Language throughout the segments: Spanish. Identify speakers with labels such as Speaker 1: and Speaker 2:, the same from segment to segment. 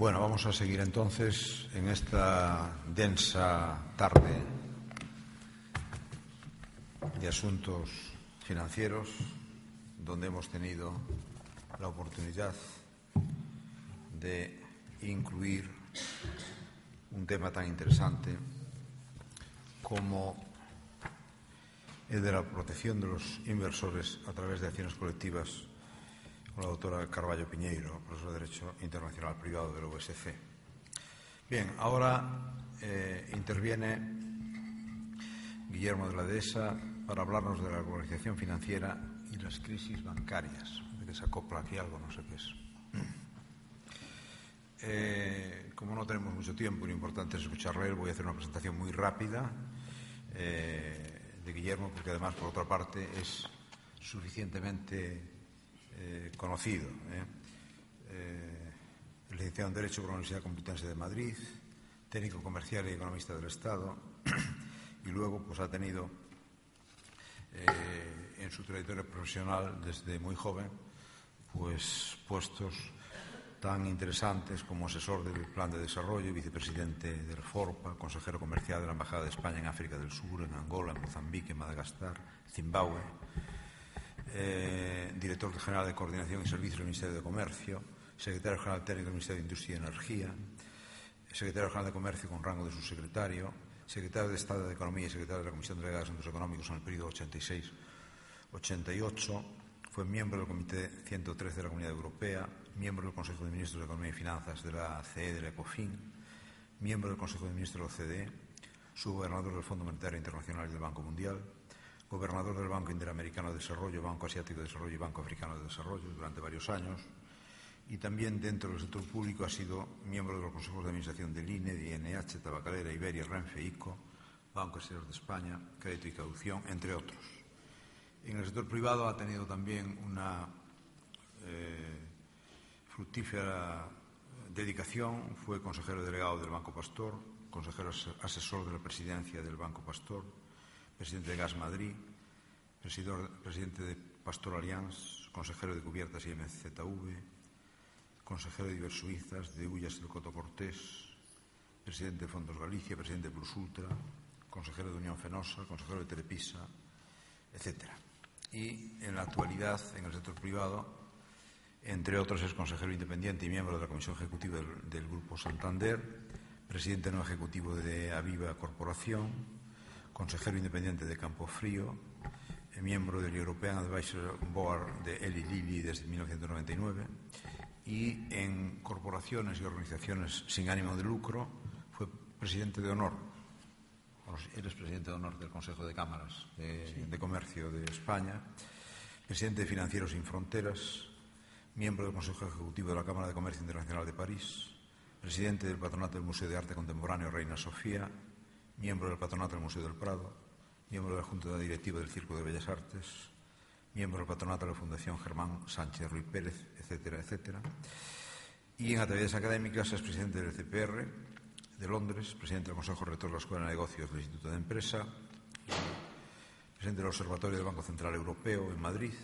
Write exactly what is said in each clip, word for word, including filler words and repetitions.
Speaker 1: Bueno, vamos a seguir entonces en esta densa tarde de asuntos financieros, donde hemos tenido la oportunidad de incluir un tema tan interesante como el de la protección de los inversores a través de acciones colectivas, con la doctora Carballo Piñeiro, profesora de Derecho Internacional Privado de la U S C. Bien, ahora eh, interviene Guillermo de la Dehesa para hablarnos de la globalización financiera y las crisis bancarias. De que se acopla aquí algo, no sé qué es. Eh, como no tenemos mucho tiempo y lo importante es escucharle, voy a hacer una presentación muy rápida eh, de Guillermo, porque además, por otra parte, es suficientemente Eh, conocido. ¿eh? Eh, licenciado en Derecho por la Universidad Complutense de Madrid, técnico comercial y economista del Estado, y luego pues ha tenido eh, en su trayectoria profesional desde muy joven pues puestos tan interesantes como asesor del Plan de Desarrollo, vicepresidente del FORPA, consejero comercial de la Embajada de España en África del Sur, en Angola, en Mozambique, en Madagascar, Zimbabue. Eh, director general de Coordinación y Servicios del Ministerio de Comercio, secretario general técnico del Ministerio de Industria y Energía, secretario general de Comercio con rango de subsecretario, secretario de Estado de Economía y secretario de la Comisión Delegada de Asuntos Económicos en el periodo ochenta y seis ochenta y ocho, fue miembro del Comité ciento trece de la Comunidad Europea, miembro del Consejo de Ministros de Economía y Finanzas de la C E, de la ECOFIN, miembro del Consejo de Ministros de la O C D E, subgobernador del Fondo Monetario Internacional y del Banco Mundial, gobernador del Banco Interamericano de Desarrollo, Banco Asiático de Desarrollo y Banco Africano de Desarrollo durante varios años, y también dentro del sector público ha sido miembro de los consejos de administración del I N E, de I N H, Tabacalera, Iberia, Renfe, ICO, Banco Exterior de España, Crédito y Caución, entre otros. En el sector privado ha tenido también una eh, fructífera dedicación. Fue consejero delegado del Banco Pastor, consejero asesor de la presidencia del Banco Pastor, presidente de Gas Madrid, presidente de Pastor Allianz, consejero de Cubiertas y M Z V, consejero de Ibersuizas, de Ullas del Coto Cortés, presidente de Fondos Galicia, presidente de Plus Ultra, consejero de Unión Fenosa, consejero de Telepisa, etcétera. Y en la actualidad, en el sector privado, entre otros, es consejero independiente y miembro de la Comisión Ejecutiva del, del Grupo Santander, presidente no ejecutivo de Aviva Corporación, consejero independiente de Campofrío, miembro del European Advisory Board de Eli Lilly desde mil novecientos noventa y nueve, y en corporaciones y organizaciones sin ánimo de lucro fue presidente de honor. Eres presidente de honor del Consejo de Cámaras de, sí. de Comercio de España, presidente de Financieros Sin Fronteras, miembro del Consejo Ejecutivo de la Cámara de Comercio Internacional de París, presidente del Patronato del Museo de Arte Contemporáneo Reina Sofía, miembro del Patronato del Museo del Prado, miembro de la Junta Directiva del Círculo de Bellas Artes, miembro del Patronato de la Fundación Germán Sánchez Ruiz Pérez, etcétera, etcétera. Y en actividades académicas es presidente del C P R de Londres, presidente del Consejo Rector de la Escuela de Negocios del Instituto de Empresa, presidente del Observatorio del Banco Central Europeo en Madrid,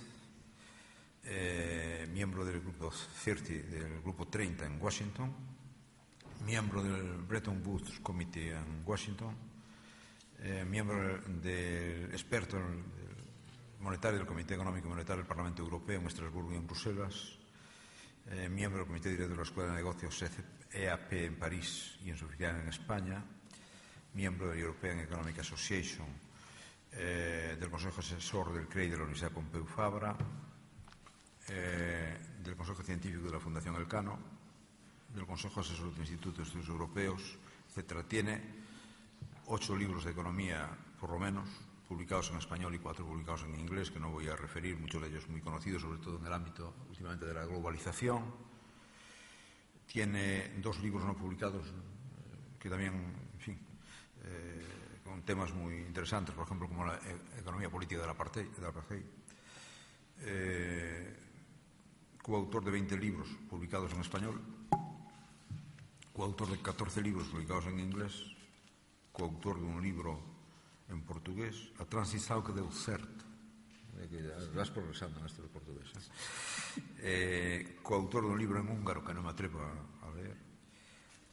Speaker 1: eh, miembro del Grupo treinta, del Grupo treinta en Washington, miembro del Bretton Woods Committee en Washington, eh, miembro del experto monetario del Comité Económico y Monetario del Parlamento Europeo en Estrasburgo y en Bruselas, eh, miembro del Comité Director de la Escuela de Negocios E A P en París y en su filial en España, miembro de la European Economic Association, eh, del Consejo Asesor del C R E I de la Universidad Pompeu Fabra, eh, del Consejo Científico de la Fundación Elcano, del Consejo Asesor del Instituto de Estudios Europeos, etcétera. Tiene ocho libros de economía, por lo menos, publicados en español y cuatro publicados en inglés, que no voy a referir, muchos de ellos muy conocidos, sobre todo en el ámbito últimamente de la globalización. Tiene dos libros no publicados que también, en fin, eh, con temas muy interesantes, por ejemplo, como la e economía política del apartheid. De apartheid. Eh, coautor de veinte libros publicados en español, coautor de catorce libros publicados en inglés, coautor de un libro en portugués, A Transição que deu certo. Vas progresando en esto de portugués. ¿eh? Eh, coautor de un libro en húngaro que no me atrevo a, a leer,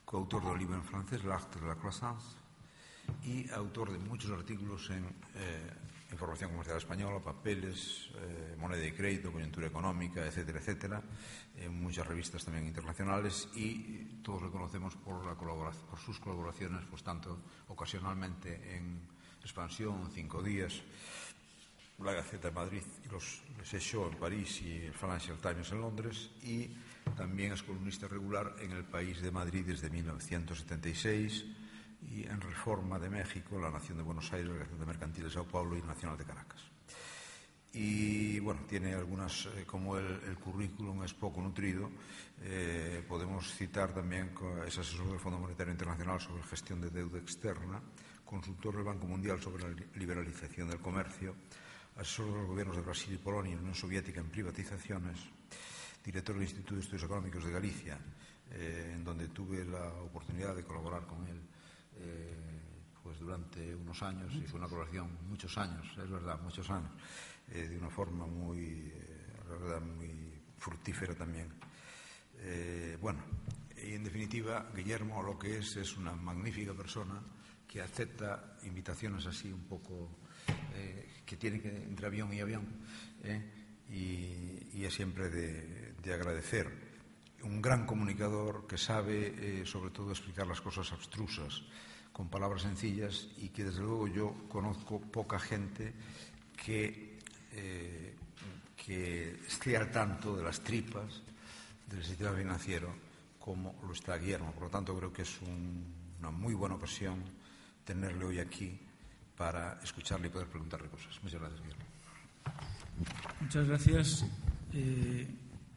Speaker 1: coautor del libro en francés, L'Art de la Croissance, y autor de muchos artículos en eh, Información Comercial Española, Papeles, eh, Moneda y Crédito, Coyuntura Económica, etcétera, etcétera, en muchas revistas también internacionales, y todos lo conocemos por, la colaboración, por sus colaboraciones, pues tanto ocasionalmente en Expansión, Cinco Días, la Gaceta de Madrid y los Seixó en París y el Financial Times en Londres, y también es columnista regular en El País de Madrid desde mil novecientos setenta y seis y en Reforma de México, La Nación de Buenos Aires, la Gaceta Mercantil de Sao Paulo y Nacional de Caracas. Y bueno, tiene algunas, eh, como el, el currículum es poco nutrido, eh, podemos citar también que es asesor del Fondo Monetario Internacional sobre gestión de deuda externa, consultor del Banco Mundial sobre la liberalización del comercio, asesor de los gobiernos de Brasil y Polonia y la Unión Soviética en privatizaciones, director del Instituto de Estudios Económicos de Galicia, eh, en donde tuve la oportunidad de colaborar con él eh, pues durante unos años, y fue una colaboración muchos años, es verdad, muchos años, eh, de una forma muy, eh, la verdad, muy fructífera también. Eh, bueno, y en definitiva, Guillermo lo que es es una magnífica persona que acepta invitaciones así un poco eh, que tiene que entre avión y avión, eh, y, y es siempre de, de agradecer. Un gran comunicador que sabe eh, sobre todo explicar las cosas abstrusas con palabras sencillas, y que desde luego yo conozco poca gente que, eh, que esté al tanto de las tripas del sistema financiero como lo está Guillermo. Por lo tanto, creo que es un, una muy buena ocasión tenerle hoy aquí para escucharle y poder preguntarle cosas. Muchas gracias, Guillermo.
Speaker 2: Muchas gracias. Eh,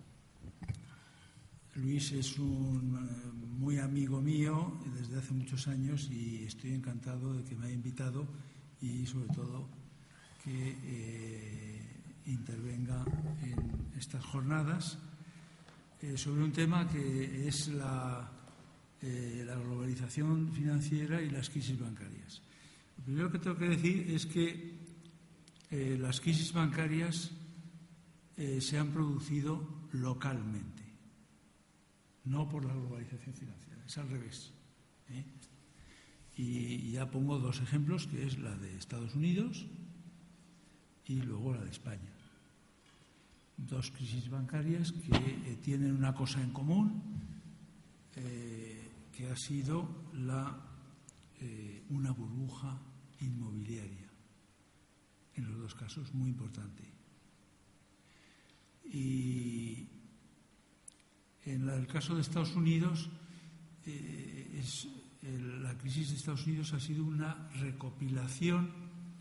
Speaker 2: Luis es un uh, muy amigo mío desde hace muchos años, y estoy encantado de que me haya invitado y sobre todo que eh, intervenga en estas jornadas eh, sobre un tema que es la, eh, la globalización financiera y las crisis bancarias. Lo primero que tengo que decir es que eh, las crisis bancarias eh, se han producido localmente, no por la globalización financiera, es al revés. ¿eh? Y ya pongo dos ejemplos, que es la de Estados Unidos y luego la de España. Dos crisis bancarias que eh, tienen una cosa en común, eh, que ha sido la, eh, una burbuja inmobiliaria, en los dos casos muy importante. Y en el caso de Estados Unidos, eh, es, el, la crisis de Estados Unidos ha sido una recopilación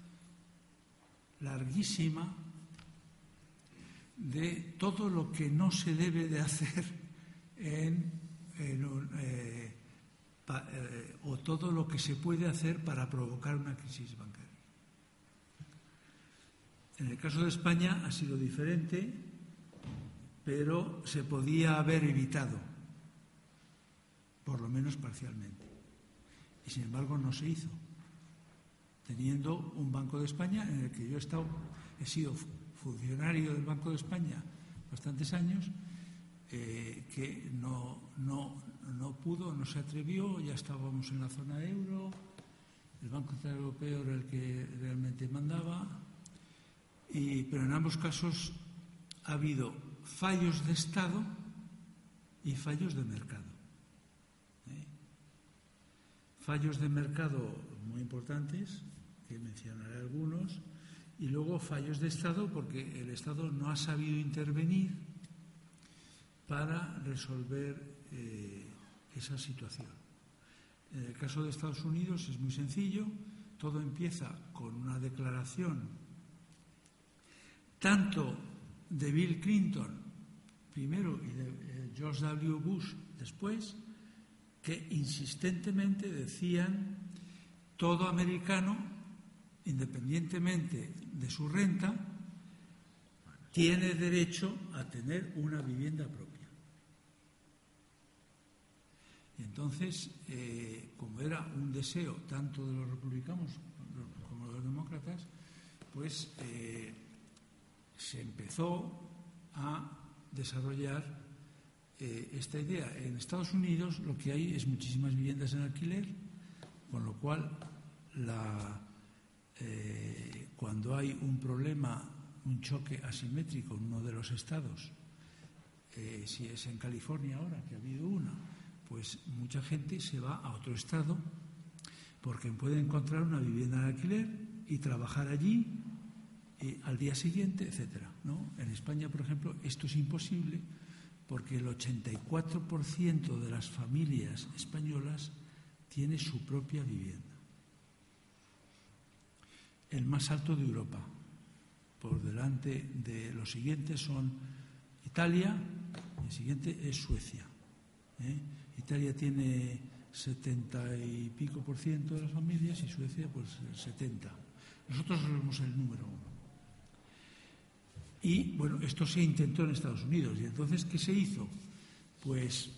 Speaker 2: larguísima de todo lo que no se debe de hacer en, en un, eh, pa, eh, o todo lo que se puede hacer para provocar una crisis bancaria. En el caso de España ha sido diferente, pero se podía haber evitado, por lo menos parcialmente. Y sin embargo no se hizo, teniendo un Banco de España en el que yo he estado, he sido funcionario del Banco de España bastantes años, eh, que no, no, no pudo, no se atrevió, ya estábamos en la zona euro, el Banco Central Europeo era el que realmente mandaba, y, pero en ambos casos ha habido fallos de Estado y fallos de mercado. ¿eh? Fallos de mercado muy importantes, que mencionaré algunos, y luego fallos de Estado porque el Estado no ha sabido intervenir para resolver eh, esa situación. En el caso de Estados Unidos es muy sencillo, todo empieza con una declaración tanto de Bill Clinton primero y de eh, George W. Bush después, que insistentemente decían todo americano, independientemente de su renta, tiene derecho a tener una vivienda propia. Y entonces, eh, como era un deseo tanto de los republicanos como de los demócratas, pues eh, se empezó a desarrollar eh, esta idea. En Estados Unidos lo que hay es muchísimas viviendas en alquiler, con lo cual la, eh, cuando hay un problema, un choque asimétrico en uno de los estados, eh, si es en California ahora, que ha habido una, pues mucha gente se va a otro estado porque puede encontrar una vivienda en alquiler y trabajar allí eh, al día siguiente, etcétera, ¿no? En España, por ejemplo, esto es imposible porque el ochenta y cuatro por ciento de las familias españolas tiene su propia vivienda. El más alto de Europa. Por delante de los siguientes son Italia y el siguiente es Suecia. ¿eh? Italia tiene setenta y pico por ciento de las familias y Suecia pues el setenta. Nosotros somos el número uno. Y bueno, esto se intentó en Estados Unidos. ¿Y entonces qué se hizo? Pues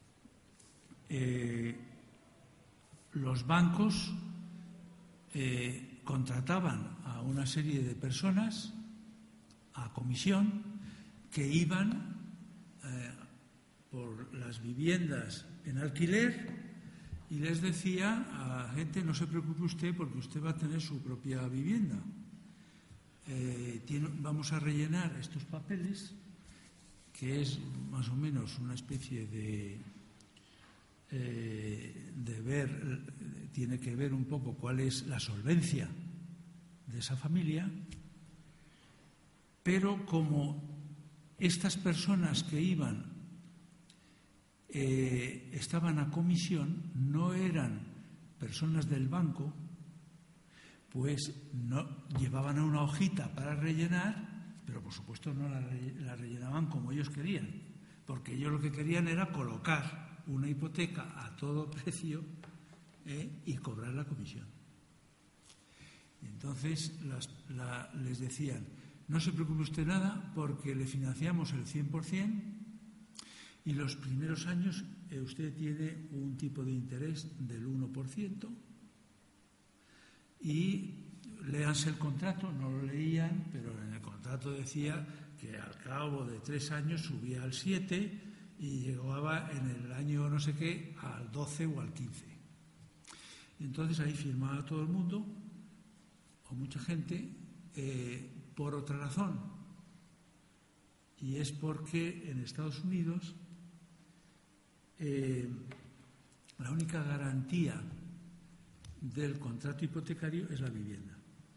Speaker 2: eh, los bancos eh, contrataban a una serie de personas a comisión que iban eh, por las viviendas en alquiler y les decía a la gente: no se preocupe usted porque usted va a tener su propia vivienda. Eh, tiene, vamos a rellenar estos papeles, que es más o menos una especie de, eh, de ver, tiene que ver un poco cuál es la solvencia de esa familia, pero como estas personas que iban eh, estaban a comisión, no eran personas del banco, pues no llevaban una hojita para rellenar, pero por supuesto no la, la rellenaban como ellos querían, porque ellos lo que querían era colocar una hipoteca a todo precio eh, y cobrar la comisión. Entonces las, la, les decían: no se preocupe usted nada porque le financiamos el cien por ciento y los primeros años eh, usted tiene un tipo de interés del uno por ciento. Y léanse el contrato, no lo leían, pero en el contrato decía que al cabo de tres años subía al siete y llegaba en el año no sé qué al doce o al quince. Y entonces ahí firmaba todo el mundo, o mucha gente, eh, por otra razón. Y es porque en Estados Unidos eh, la única garantía del contrato hipotecario es la vivienda.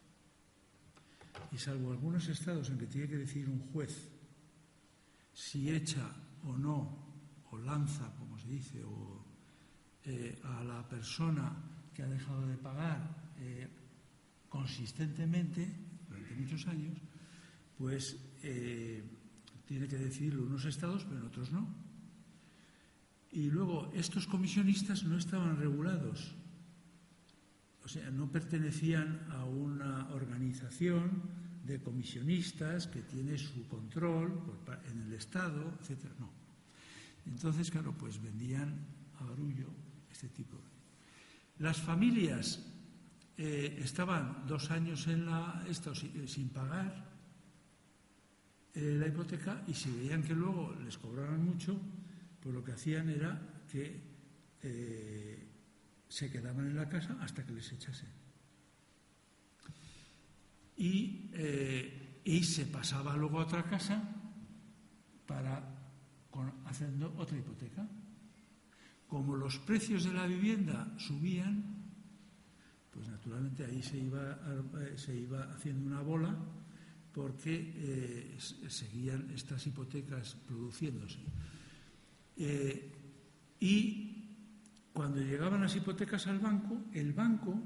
Speaker 2: Y salvo algunos estados en que tiene que decidir un juez si echa o no, o lanza, como se dice, o, eh, a la persona que ha dejado de pagar eh, consistentemente durante muchos años, pues eh, tiene que decidirlo unos estados, pero en otros no. Y luego estos comisionistas no estaban regulados. O sea, no pertenecían a una organización de comisionistas que tiene su control en el Estado, etcétera. No. Entonces, claro, pues vendían a barullo este tipo. Las familias eh, estaban dos años en la esto, sin, sin pagar eh, la hipoteca, y si veían que luego les cobraban mucho, pues lo que hacían era que eh, se quedaban en la casa hasta que les echasen. Y, eh, y se pasaba luego a otra casa para con, haciendo otra hipoteca. Como los precios de la vivienda subían, pues naturalmente ahí se iba, se iba haciendo una bola, porque eh, seguían estas hipotecas produciéndose. Eh, y cuando llegaban las hipotecas al banco, el banco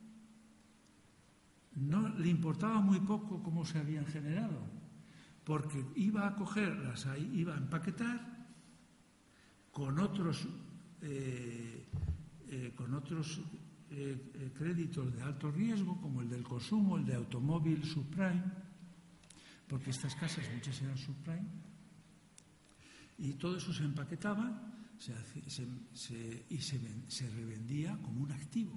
Speaker 2: no le importaba muy poco cómo se habían generado, porque iba a cogerlas, iba a empaquetar con otros, eh, eh, con otros eh, créditos de alto riesgo, como el del consumo, el de automóvil subprime, porque estas casas muchas eran subprime, y todo eso se empaquetaba se, se, se, y se, se revendía como un activo.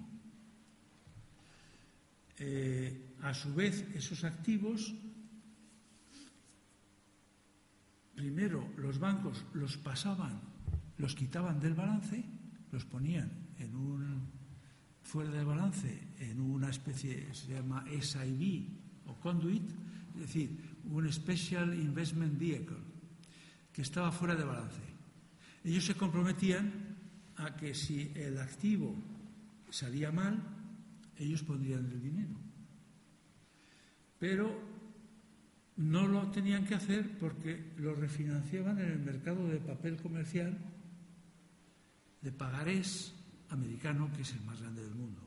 Speaker 2: Eh, a su vez, esos activos primero los bancos los pasaban, los quitaban del balance, los ponían en un fuera de balance, en una especie, se llama S I V o conduit, es decir, un Special Investment Vehicle, que estaba fuera de balance. Ellos se comprometían a que si el activo salía mal, ellos pondrían el dinero. Pero no lo tenían que hacer porque lo refinanciaban en el mercado de papel comercial de pagarés americano, que es el más grande del mundo.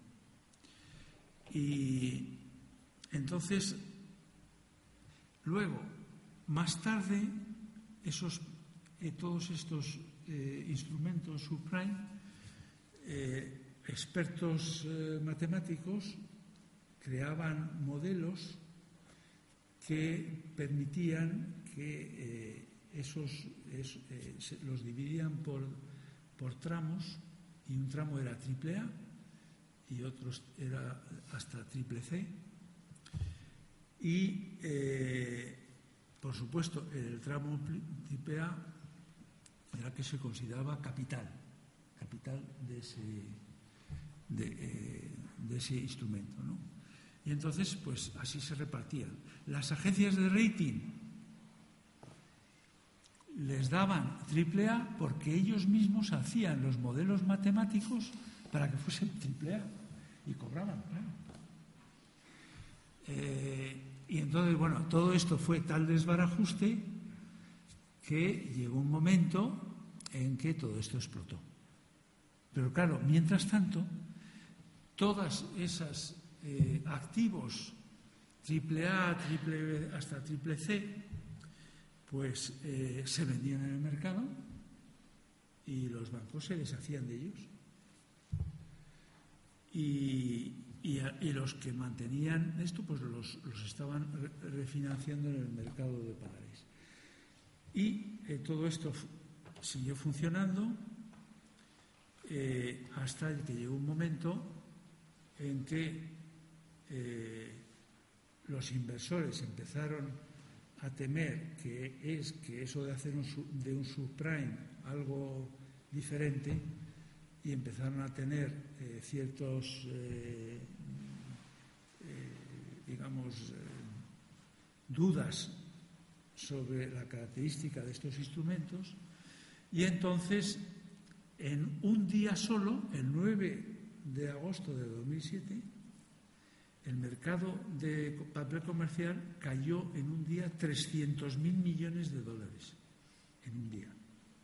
Speaker 2: Y entonces, luego, más tarde, esos, eh, todos estos eh, instrumentos subprime, eh, expertos eh, matemáticos creaban modelos que permitían que eh, esos es, eh, se, los dividían por, por tramos, y un tramo era triple A y otros era hasta triple C. Y, eh, por supuesto, el tramo triple A era que se consideraba capital, capital de ese, de, eh, de ese instrumento, ¿no? Y entonces, pues así se repartían. Las agencias de rating les daban triple A porque ellos mismos hacían los modelos matemáticos para que fuesen triple A y cobraban, claro. Eh, y entonces, bueno, todo esto fue tal desbarajuste que llegó un momento en que todo esto explotó. Pero claro, mientras tanto, todas esas eh, activos triple A, triple, hasta triple C, pues eh, se vendían en el mercado y los bancos se deshacían de ellos. Y, y, y los que mantenían esto, pues los, los estaban re, refinanciando en el mercado de pagarés. Y eh, todo esto siguió funcionando eh, hasta que llegó un momento en que eh, los inversores empezaron a temer que es que eso de hacer un, de un subprime algo diferente, y empezaron a tener eh, ciertos eh, eh, digamos eh, dudas sobre la característica de estos instrumentos, y entonces en un día solo, el nueve de agosto de dos mil siete, el mercado de papel comercial cayó en un día trescientos mil millones de dólares, en un día.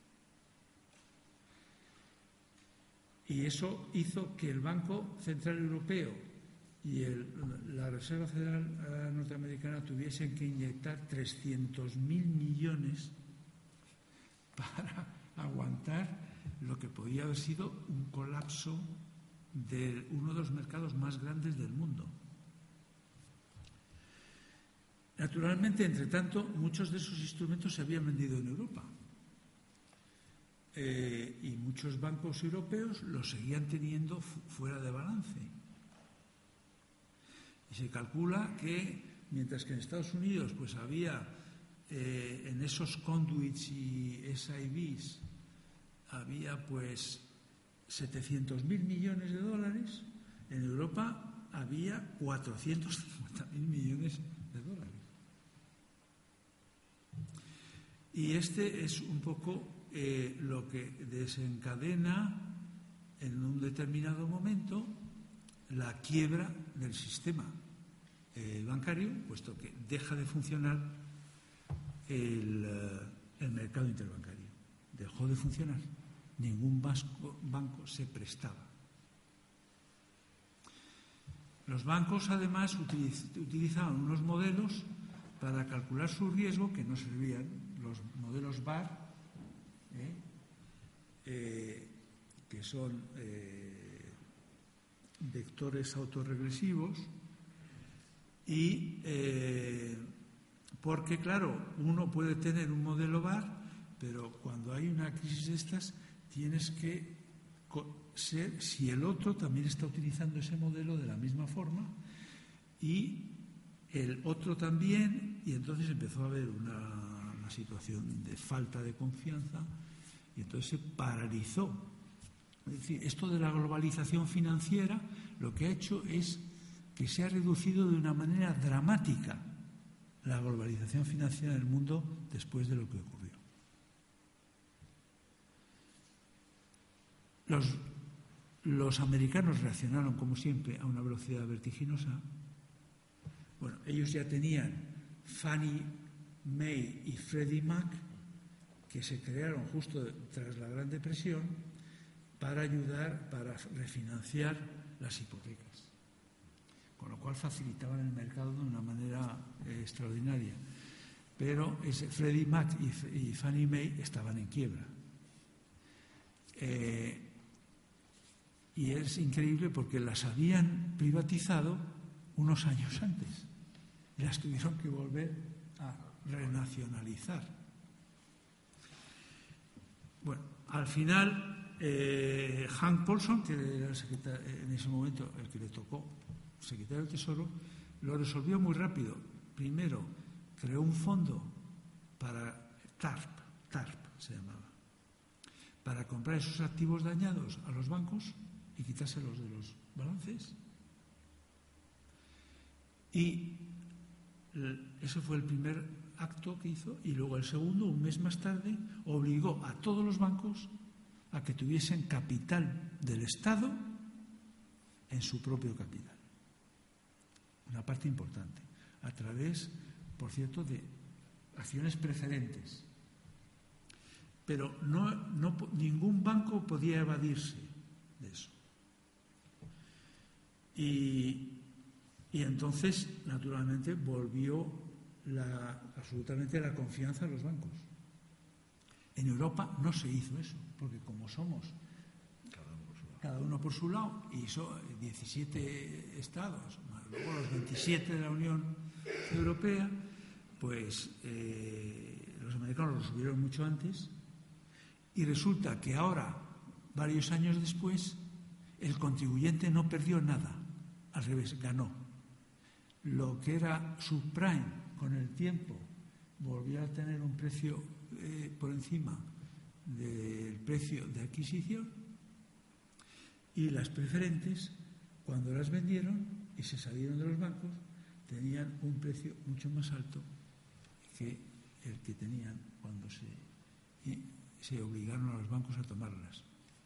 Speaker 2: Y eso hizo que el Banco Central Europeo y el, la Reserva Federal Norteamericana tuviesen que inyectar trescientos mil millones para aguantar lo que podía haber sido un colapso de uno de los mercados más grandes del mundo. Naturalmente, entre tanto, muchos de esos instrumentos se habían vendido en Europa. Eh, y muchos bancos europeos los seguían teniendo fuera de balance. Y se calcula que, mientras que en Estados Unidos pues había eh, en esos conduits y S I Vs había pues setecientos mil millones de dólares, en Europa había cuatrocientos cincuenta mil millones de dólares. Y este es un poco Eh, lo que desencadena en un determinado momento la quiebra del sistema eh, bancario, puesto que deja de funcionar el, el mercado interbancario. Dejó de funcionar. Ningún banco, banco se prestaba. Los bancos, además, utiliz, utilizaban unos modelos para calcular su riesgo que no servían, los modelos B A R, ¿Eh? Eh, que son eh, vectores autorregresivos, y eh, porque claro, uno puede tener un modelo B A R, pero cuando hay una crisis de estas tienes que ser, si el otro también está utilizando ese modelo de la misma forma y el otro también, y entonces empezó a haber una, una una situación de falta de confianza y entonces se paralizó. Es decir, esto de la globalización financiera lo que ha hecho es que se ha reducido de una manera dramática la globalización financiera en el mundo después de lo que ocurrió. Los, los americanos reaccionaron, como siempre, a una velocidad vertiginosa. Bueno, ellos ya tenían Fannie Mae y Freddie Mac, que se crearon justo tras la Gran Depresión para ayudar, para refinanciar las hipotecas, con lo cual facilitaban el mercado de una manera eh, extraordinaria. Pero ese Freddie Mac y, y Fannie Mae estaban en quiebra. Eh, y es increíble porque las habían privatizado unos años antes y las tuvieron que volver a renacionalizar. Bueno, al final eh, Hank Paulson, que era el secretario, en ese momento el que le tocó secretario del Tesoro, lo resolvió muy rápido. Primero creó un fondo para TARP, TARP se llamaba, para comprar esos activos dañados a los bancos y quitárselos de los balances. Y ese fue el primer acto que hizo, y luego el segundo, un mes más tarde, obligó a todos los bancos a que tuviesen capital del Estado en su propio capital. Una parte importante, a través, por cierto, de acciones preferentes. Pero no, no, ningún banco podía evadirse de eso. Y, y entonces, naturalmente, volvió la, absolutamente la confianza en los bancos. En Europa no se hizo eso, porque como somos cada uno por su lado, y son diecisiete estados, más luego los veintisiete de la Unión Europea, pues eh, los americanos lo subieron mucho antes, y resulta que ahora, varios años después, el contribuyente no perdió nada, al revés, ganó. Lo que era subprime con el tiempo volvió a tener un precio eh, por encima del precio de adquisición, y las preferentes, cuando las vendieron y se salieron de los bancos, tenían un precio mucho más alto que el que tenían cuando se, se obligaron a los bancos a tomarlas.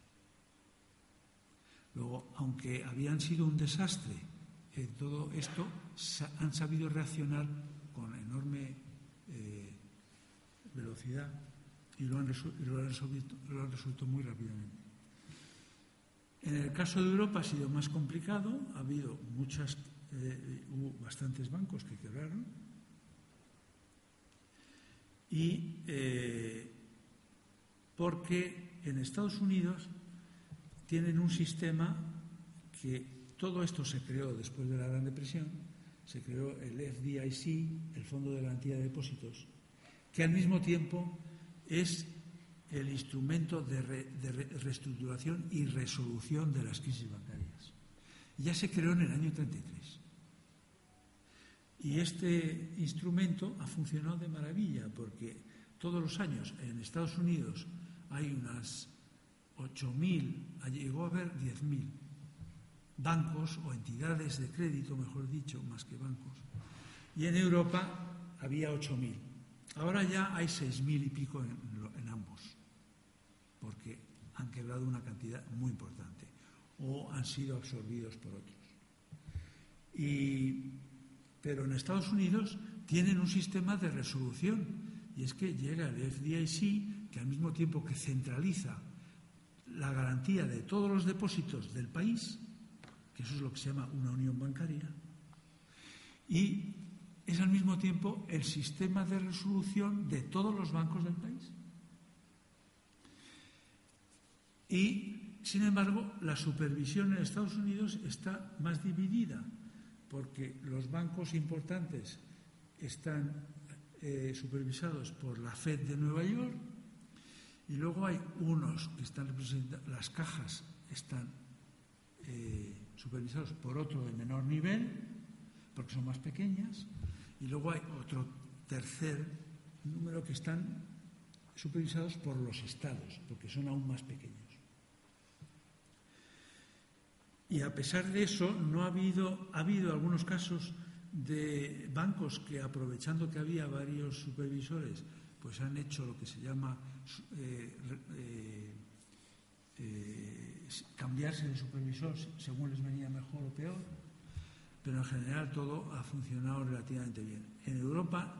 Speaker 2: Luego, aunque habían sido un desastre en todo esto, han sabido reaccionar con enorme eh, velocidad y lo han, lo, han resuelto, lo han resuelto muy rápidamente. En el caso de Europa ha sido más complicado, ha habido muchas, eh, hubo bastantes bancos que quebraron y eh, porque en Estados Unidos tienen un sistema que todo esto se creó después de la Gran Depresión, se creó el F D I C, el Fondo de Garantía de Depósitos, que al mismo tiempo es el instrumento de, re, de re, reestructuración y resolución de las crisis bancarias. Ya se creó en el año treinta y tres. Y este instrumento ha funcionado de maravilla, porque todos los años en Estados Unidos hay unas ocho mil, llegó a haber diez mil bancos o entidades de crédito, mejor dicho, más que bancos. Y en Europa había ocho mil. Ahora ya hay seis mil y pico en, en ambos, porque han quebrado una cantidad muy importante o han sido absorbidos por otros. Y, pero en Estados Unidos tienen un sistema de resolución, y es que llega el F D I C, que al mismo tiempo que centraliza la garantía de todos los depósitos del país, que eso es lo que se llama una unión bancaria, y es al mismo tiempo el sistema de resolución de todos los bancos del país. Y, sin embargo, la supervisión en Estados Unidos está más dividida, porque los bancos importantes están eh, supervisados por la Fed de Nueva York, y luego hay unos que están representados, las cajas están eh, supervisados por otro de menor nivel, porque son más pequeñas, y luego hay otro tercer un número que están supervisados por los estados, porque son aún más pequeños. Y a pesar de eso, no ha habido, ha habido algunos casos de bancos que, aprovechando que había varios supervisores, pues han hecho lo que se llama eh, eh, eh, cambiarse de supervisor según les venía mejor o peor, pero en general todo ha funcionado relativamente bien. En Europa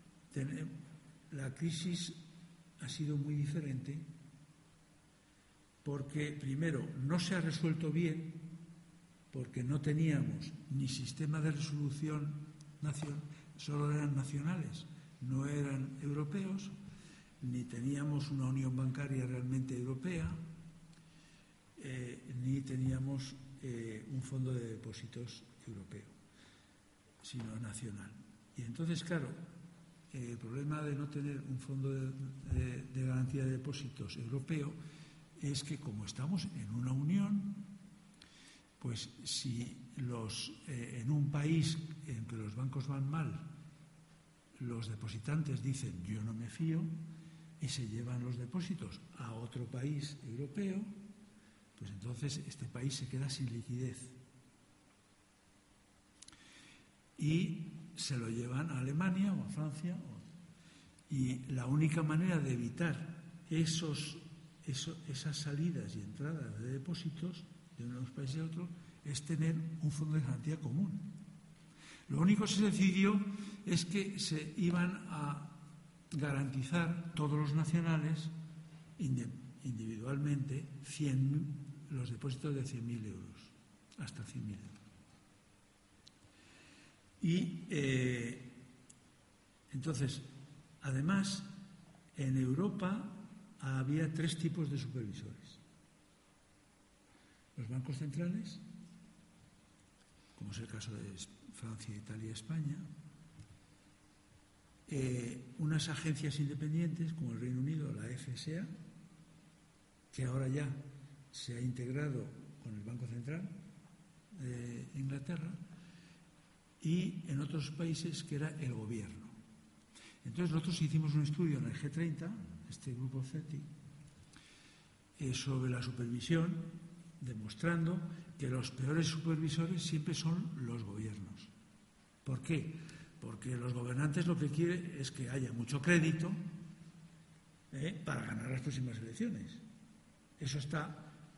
Speaker 2: la crisis ha sido muy diferente porque, primero, no se ha resuelto bien, porque no teníamos ni sistema de resolución nacional, solo eran nacionales, no eran europeos, ni teníamos una unión bancaria realmente europea, eh, ni teníamos eh, un fondo de depósitos europeo, sino nacional. Y entonces, claro, eh, el problema de no tener un fondo de, de, de garantía de depósitos europeo es que, como estamos en una unión, pues si los, eh, en un país en que los bancos van mal, los depositantes dicen yo no me fío y se llevan los depósitos a otro país europeo, pues entonces este país se queda sin liquidez y se lo llevan a Alemania o a Francia. Y la única manera de evitar esos, eso, esas salidas y entradas de depósitos de unos países a otros es tener un fondo de garantía común. Lo único que se decidió es que se iban a garantizar todos los nacionales individualmente cien, los depósitos de cien mil euros, hasta cien mil euros. Y eh, entonces, además, en Europa había tres tipos de supervisores. Los bancos centrales, como es el caso de Francia, Italia y España, eh, unas agencias independientes como el Reino Unido, la F S A, que ahora ya se ha integrado con el Banco Central de Inglaterra, y en otros países que era el gobierno. Entonces nosotros hicimos un estudio en el G treinta, este grupo CETI, eh, sobre la supervisión, demostrando que los peores supervisores siempre son los gobiernos. ¿Por qué? Porque los gobernantes lo que quieren es que haya mucho crédito eh, para ganar las próximas elecciones. Eso está,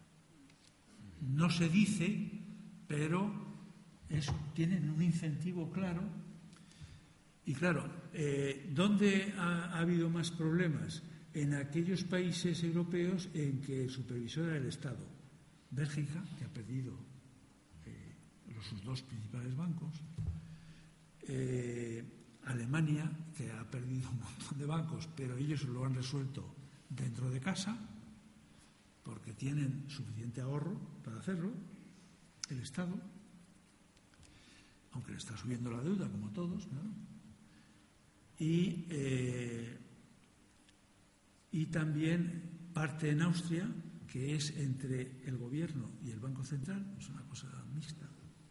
Speaker 2: no se dice, pero eso, tienen un incentivo claro. Y claro, eh, ¿dónde ha, ha habido más problemas? En aquellos países europeos en que el supervisor era el Estado. Bélgica, que ha perdido eh, los, sus dos principales bancos. Eh, Alemania, que ha perdido un montón de bancos, pero ellos lo han resuelto dentro de casa, porque tienen suficiente ahorro para hacerlo, el Estado, aunque le está subiendo la deuda, como todos, ¿no? Y, eh, y también parte en Austria, que es entre el gobierno y el Banco Central, es una cosa mixta.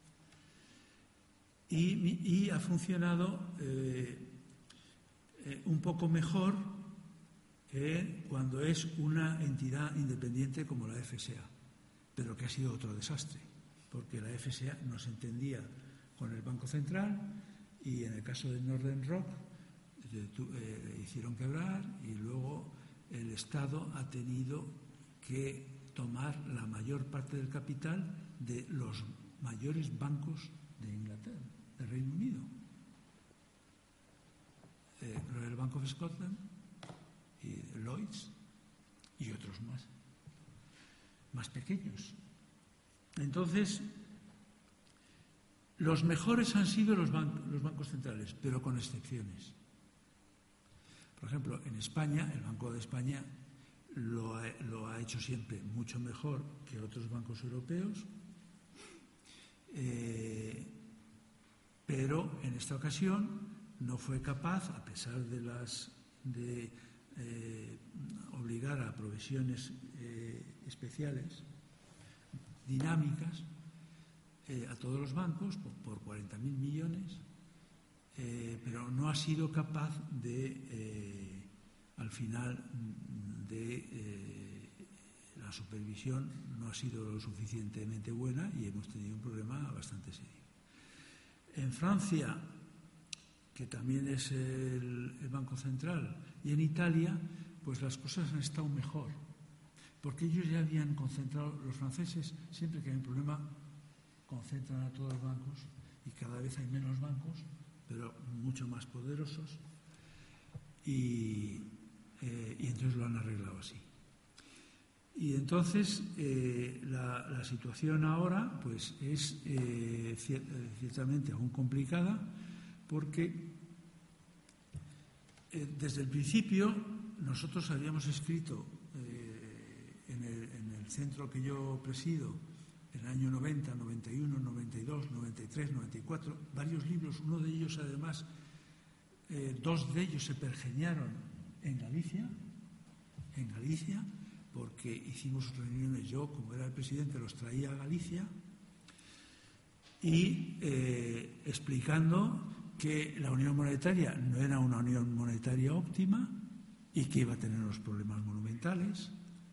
Speaker 2: Y, y ha funcionado eh, eh, un poco mejor que cuando es una entidad independiente como la F S A, pero que ha sido otro desastre, porque la F S A no se entendía con el Banco Central y en el caso de Northern Rock eh, eh, hicieron quebrar y luego el Estado ha tenido que tomar la mayor parte del capital de los mayores bancos de Inglaterra, del Reino Unido. Eh, Royal Bank of Scotland y Lloyds y otros más, más pequeños. Entonces, los mejores han sido los, ban- los bancos centrales, pero con excepciones. Por ejemplo, en España, el Banco de España lo ha, lo ha hecho siempre mucho mejor que otros bancos europeos, eh, pero en esta ocasión no fue capaz, a pesar de las de eh, obligar a provisiones eh, especiales, dinámicas, eh, a todos los bancos por, por cuarenta mil millones, eh, pero no ha sido capaz de, eh, al final, de eh, la supervisión no ha sido lo suficientemente buena y hemos tenido un problema bastante serio. En Francia, que también es el, el Banco Central, y en Italia, pues las cosas han estado mejor, porque ellos ya habían concentrado, los franceses, siempre que hay un problema, concentran a todos los bancos y cada vez hay menos bancos, pero mucho más poderosos, y, eh, y entonces lo han arreglado así. Y entonces eh, la, la situación ahora pues es eh, ciertamente aún complicada, porque eh, desde el principio nosotros habíamos escrito eh, en, el, en el centro que yo presido en el año noventa, noventa y uno, noventa y dos, noventa y tres, noventa y cuatro, varios libros. Uno de ellos además, eh, dos de ellos se pergeñaron en Galicia, en Galicia, porque hicimos reuniones, yo como era el presidente los traía a Galicia y eh, explicando que la unión monetaria no era una unión monetaria óptima y que iba a tener unos problemas monumentales,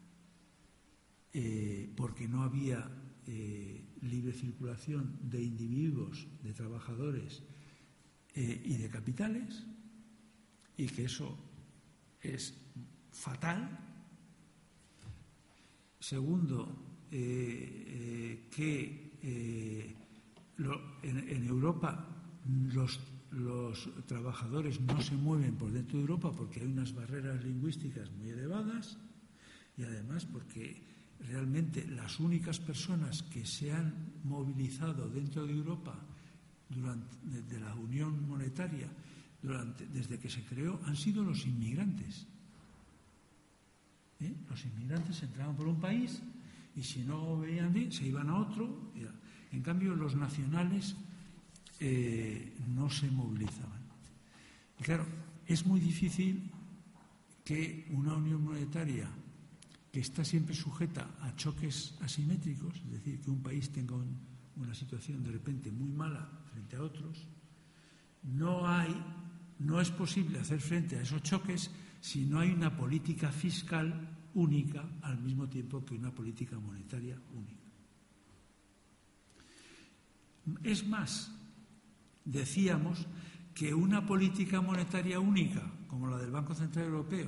Speaker 2: eh, porque no había eh, libre circulación de individuos, de trabajadores eh, y de capitales, y que eso es fatal. Segundo, eh, eh, que eh, lo, en, en Europa los Los trabajadores no se mueven por dentro de Europa porque hay unas barreras lingüísticas muy elevadas, y además porque realmente las únicas personas que se han movilizado dentro de Europa durante, de la Unión Monetaria durante, desde que se creó han sido los inmigrantes. ¿Eh? Los inmigrantes entraban por un país y si no veían bien se iban a otro. En cambio, los nacionales Eh, no se movilizaban. Y claro, es muy difícil que una unión monetaria que está siempre sujeta a choques asimétricos, es decir, que un país tenga un, una situación de repente muy mala frente a otros, no hay, no es posible hacer frente a esos choques si no hay una política fiscal única al mismo tiempo que una política monetaria única. Es más, decíamos que una política monetaria única, como la del Banco Central Europeo,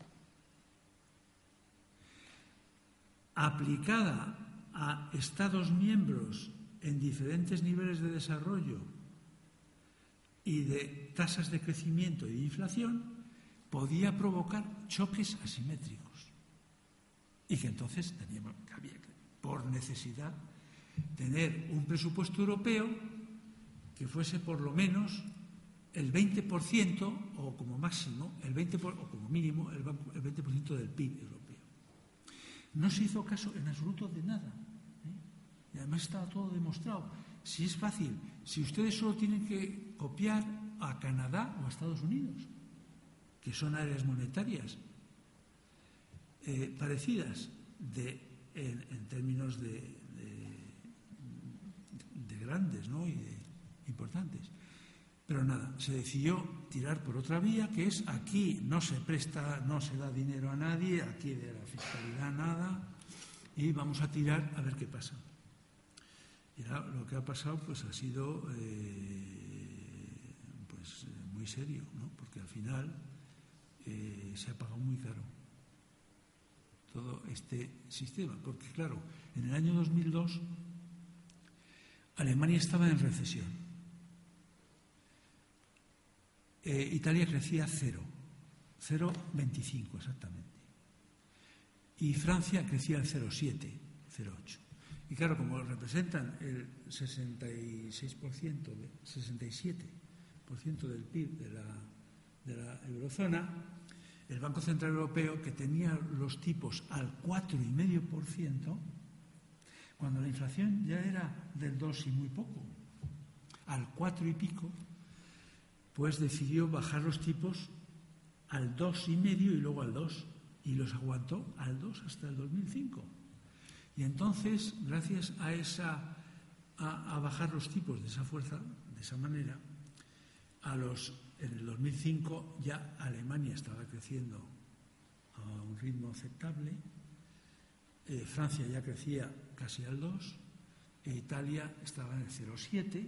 Speaker 2: aplicada a Estados miembros en diferentes niveles de desarrollo y de tasas de crecimiento y de inflación, podía provocar choques asimétricos. Y que entonces teníamos que había que, por necesidad, tener un presupuesto europeo que fuese por lo menos el veinte por ciento o como máximo, el veinte por ciento, o como mínimo el veinte por ciento del P I B europeo. No se hizo caso en absoluto de nada, ¿eh? Y además estaba todo demostrado. Si es fácil, si ustedes solo tienen que copiar a Canadá o a Estados Unidos, que son áreas monetarias eh, parecidas de, en, en términos de, de, de grandes, ¿no? Y de importantes. Pero nada, se decidió tirar por otra vía, que es aquí no se presta, no se da dinero a nadie, aquí de la fiscalidad nada, y vamos a tirar a ver qué pasa. Y ahora, lo que ha pasado pues ha sido eh, pues muy serio, ¿no? Porque al final eh, se ha pagado muy caro todo este sistema, porque claro, en el año dos mil dos Alemania estaba en recesión. Eh, Italia crecía cero, cero coma veinticinco exactamente. Y Francia crecía el cero coma siete, cero coma ocho. Y claro, como representan el sesenta y seis por ciento, sesenta y siete por ciento del P I B de la, de la eurozona, el Banco Central Europeo, que tenía los tipos al cuatro coma cinco por ciento, cuando la inflación ya era del dos y muy poco, al cuatro y pico, pues decidió bajar los tipos al dos y medio y luego al dos, y los aguantó al dos hasta el dos mil cinco. Y entonces, gracias a esa a, a bajar los tipos de esa fuerza, de esa manera, a los, en el dos mil cinco ya Alemania estaba creciendo a un ritmo aceptable, eh, Francia ya crecía casi al dos, e Italia estaba en el cero coma siete,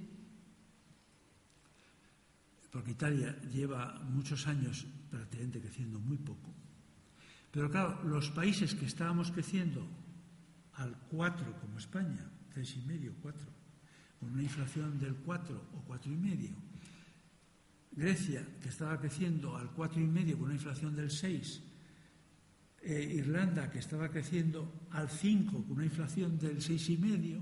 Speaker 2: porque Italia lleva muchos años prácticamente creciendo muy poco. Pero claro, los países que estábamos creciendo al cuatro, como España, tres coma cinco, cuatro, con una inflación del cuatro o cuatro coma cinco, Grecia, que estaba creciendo al cuatro coma cinco con una inflación del seis, eh, Irlanda, que estaba creciendo al cinco con una inflación del seis coma cinco,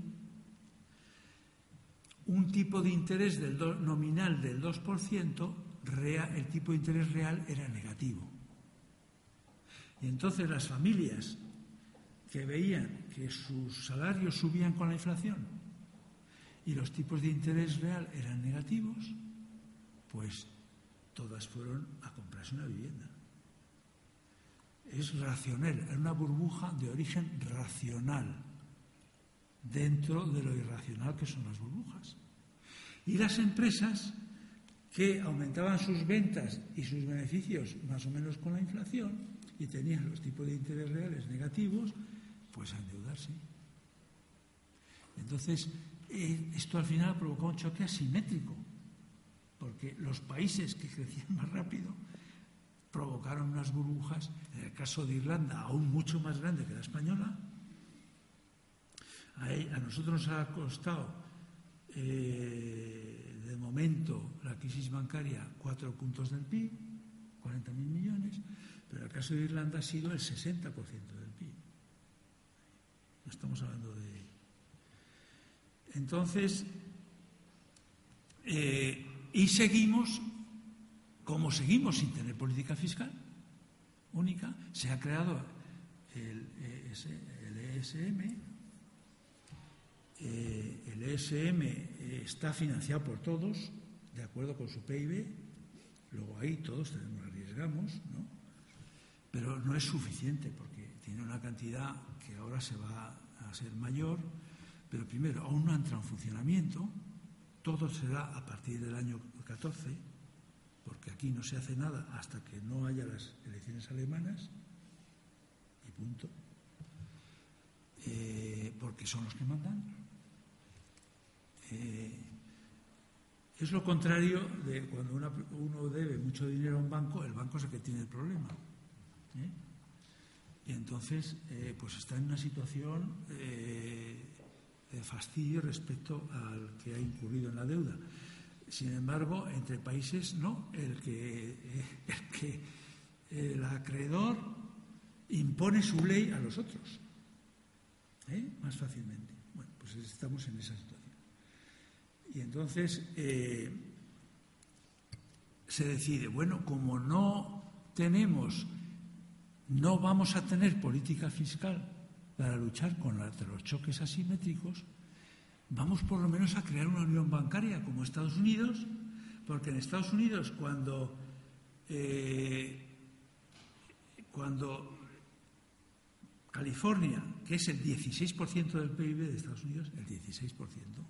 Speaker 2: un tipo de interés del do, nominal del dos por ciento, real, el tipo de interés real era negativo. Y entonces las familias que veían que sus salarios subían con la inflación y los tipos de interés real eran negativos, pues todas fueron a comprarse una vivienda. Es racional, es una burbuja de origen racional dentro de lo irracional que son las burbujas. Y las empresas que aumentaban sus ventas y sus beneficios más o menos con la inflación y tenían los tipos de interés reales negativos, pues a endeudarse. Entonces, eh, esto al final provocó un choque asimétrico, porque los países que crecían más rápido provocaron unas burbujas, en el caso de Irlanda, aún mucho más grande que la española. A, a nosotros nos ha costado, eh, de momento, la crisis bancaria cuatro puntos del P I B, cuarenta mil millones, pero el caso de Irlanda ha sido el sesenta por ciento del P I B. No estamos hablando de... Entonces, eh, y seguimos, como seguimos sin tener política fiscal única, se ha creado el E S M. Eh, el E S M eh, está financiado por todos, de acuerdo con su P I B, luego ahí todos tenemos, arriesgamos, ¿no? Pero no es suficiente porque tiene una cantidad que ahora se va a ser mayor, pero primero aún no ha entrado en funcionamiento, todo será a partir del año catorce, porque aquí no se hace nada hasta que no haya las elecciones alemanas, y punto, eh, porque son los que mandan. Eh, es lo contrario de cuando una, uno debe mucho dinero a un banco, el banco es el que tiene el problema. ¿eh? Y entonces, eh, pues está en una situación eh, de fastidio respecto al que ha incurrido en la deuda. Sin embargo, entre países, no, el que, eh, el, que el acreedor impone su ley a los otros, ¿eh? más fácilmente. Bueno, pues estamos en esa situación. Y entonces eh, se decide, bueno, como no tenemos, no vamos a tener política fiscal para luchar con la, los choques asimétricos, vamos por lo menos a crear una unión bancaria como Estados Unidos, porque en Estados Unidos cuando, eh, cuando California, que es el dieciséis por ciento del P I B de Estados Unidos, el dieciséis por ciento,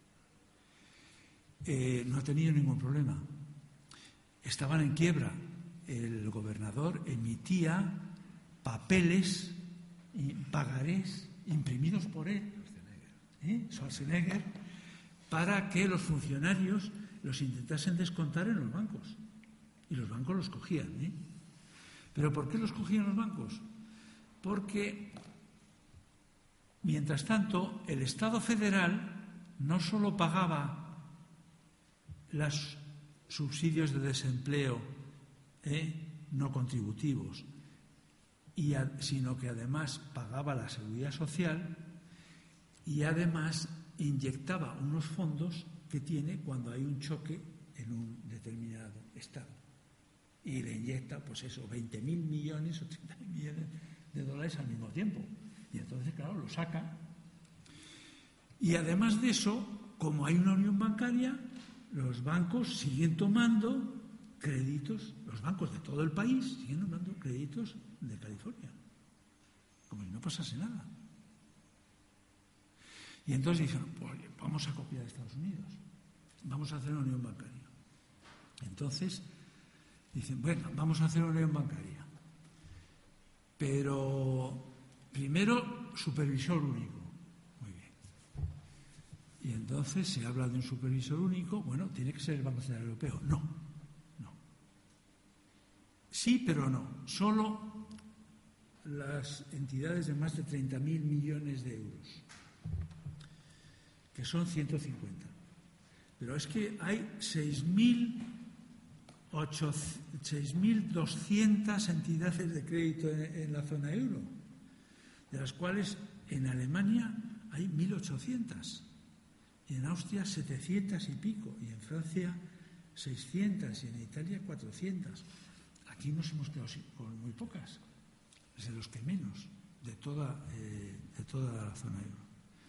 Speaker 2: Eh, no ha tenido ningún problema. Estaban en quiebra. El gobernador emitía papeles, pagarés imprimidos por él, ¿eh? Schwarzenegger, para que los funcionarios los intentasen descontar en los bancos. Y los bancos los cogían. ¿eh? ¿Pero por qué los cogían los bancos? Porque, mientras tanto, el Estado federal no solo pagaba los subsidios de desempleo eh, no contributivos, y a, sino que además pagaba la seguridad social y además inyectaba unos fondos que tiene cuando hay un choque en un determinado estado. Y le inyecta, pues eso, veinte mil millones o treinta mil millones de dólares al mismo tiempo. Y entonces, claro, lo saca. Y además de eso, como hay una unión bancaria, los bancos siguen tomando créditos, los bancos de todo el país siguen tomando créditos de California, como si no pasase nada. Y entonces dijeron, pues vamos a copiar a Estados Unidos, vamos a hacer una unión bancaria. Entonces, dicen, bueno, vamos a hacer una unión bancaria. Pero primero, supervisor único. Muy bien. Y entonces se habla de un supervisor único. Bueno, tiene que ser el Banco Central Europeo. No, no. Sí, pero no. Solo las entidades de más de treinta mil millones de euros, que son ciento cincuenta. Pero es que hay seis mil doscientas entidades de crédito en, en la zona euro, de las cuales en Alemania hay mil ochocientas, y en Austria setecientas y pico, y en Francia seiscientas, y en Italia cuatrocientas. Aquí nos hemos quedado con muy pocas, es de los que menos, de toda, eh, de toda la zona euro.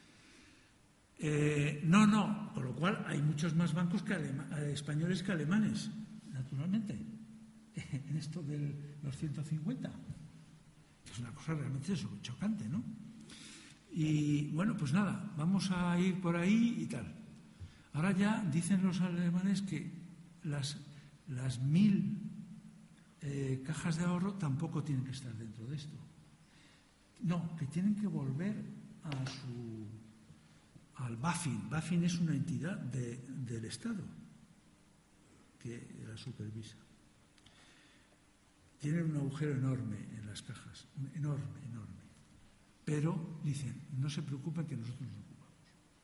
Speaker 2: Eh, no, no, con lo cual hay muchos más bancos que alema, eh, españoles que alemanes, naturalmente, en esto de los ciento cincuenta. Es una cosa realmente chocante, ¿no? Y bueno, pues nada, vamos a ir por ahí y tal. Ahora ya dicen los alemanes que las, las mil eh, cajas de ahorro tampoco tienen que estar dentro de esto. No, que tienen que volver a su, al BaFin. BaFin es una entidad de, del Estado que la supervisa. Tienen un agujero enorme en las cajas, enorme, enorme. Pero dicen, no se preocupen que nosotros nos ocupamos.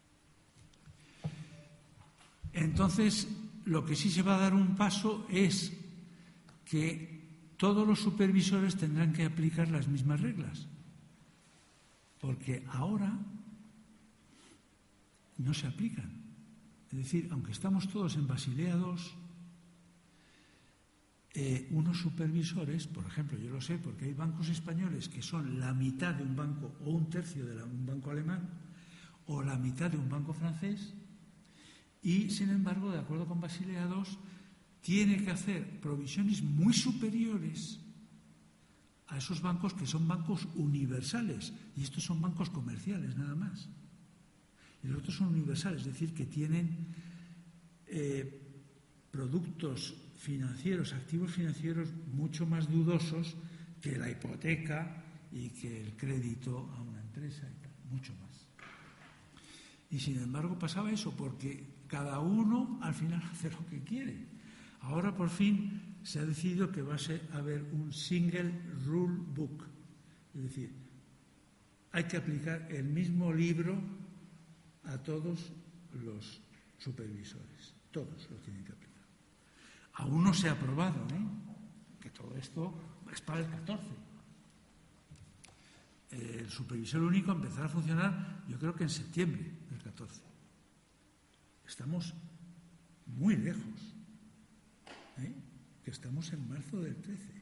Speaker 2: Entonces, lo que sí se va a dar un paso es que todos los supervisores tendrán que aplicar las mismas reglas. Porque ahora no se aplican. Es decir, aunque estamos todos en Basilea dos, Eh, unos supervisores, por ejemplo, yo lo sé porque hay bancos españoles que son la mitad de un banco o un tercio de la, un banco alemán o la mitad de un banco francés, y sin embargo, de acuerdo con Basilea dos, tiene que hacer provisiones muy superiores a esos bancos que son bancos universales, y estos son bancos comerciales nada más, y los otros son universales, es decir, que tienen eh, productos financieros, activos financieros mucho más dudosos que la hipoteca y que el crédito a una empresa y tal, mucho más. Y sin embargo pasaba eso, porque cada uno al final hace lo que quiere. Ahora por fin se ha decidido que va a haber un single rule book, es decir, hay que aplicar el mismo libro a todos los supervisores, todos lo tienen que aplicar. Aún no se ha aprobado, ¿eh? Que todo esto es para el catorce. El supervisor único empezará a funcionar, yo creo que en septiembre del catorce. Estamos muy lejos, ¿eh? Que estamos en marzo del trece.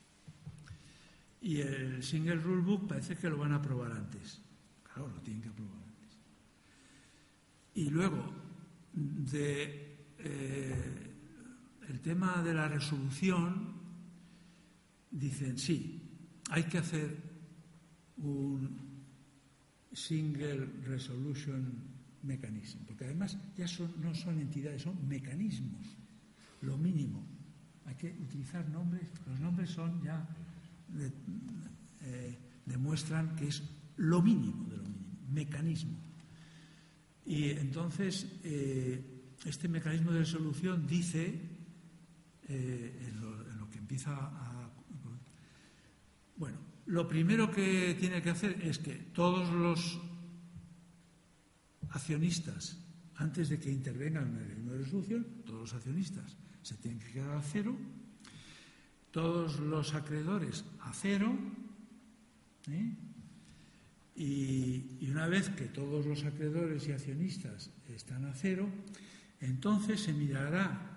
Speaker 2: Y el Single Rule Book parece que lo van a aprobar antes. Claro, lo tienen que aprobar antes. Y luego, de... Eh, el tema de la resolución, dicen, sí, hay que hacer un Single Resolution Mechanism, porque además ya son, no son entidades, son mecanismos, lo mínimo. Hay que utilizar nombres, los nombres son ya, de, eh, demuestran que es lo mínimo de lo mínimo, mecanismo. Y entonces, eh, este mecanismo de resolución dice... Eh, en, lo, en lo que empieza a... Bueno, lo primero que tiene que hacer es que todos los accionistas, antes de que intervengan en el mecanismo de resolución, todos los accionistas se tienen que quedar a cero, todos los acreedores a cero, ¿eh? y, y una vez que todos los acreedores y accionistas están a cero, entonces se mirará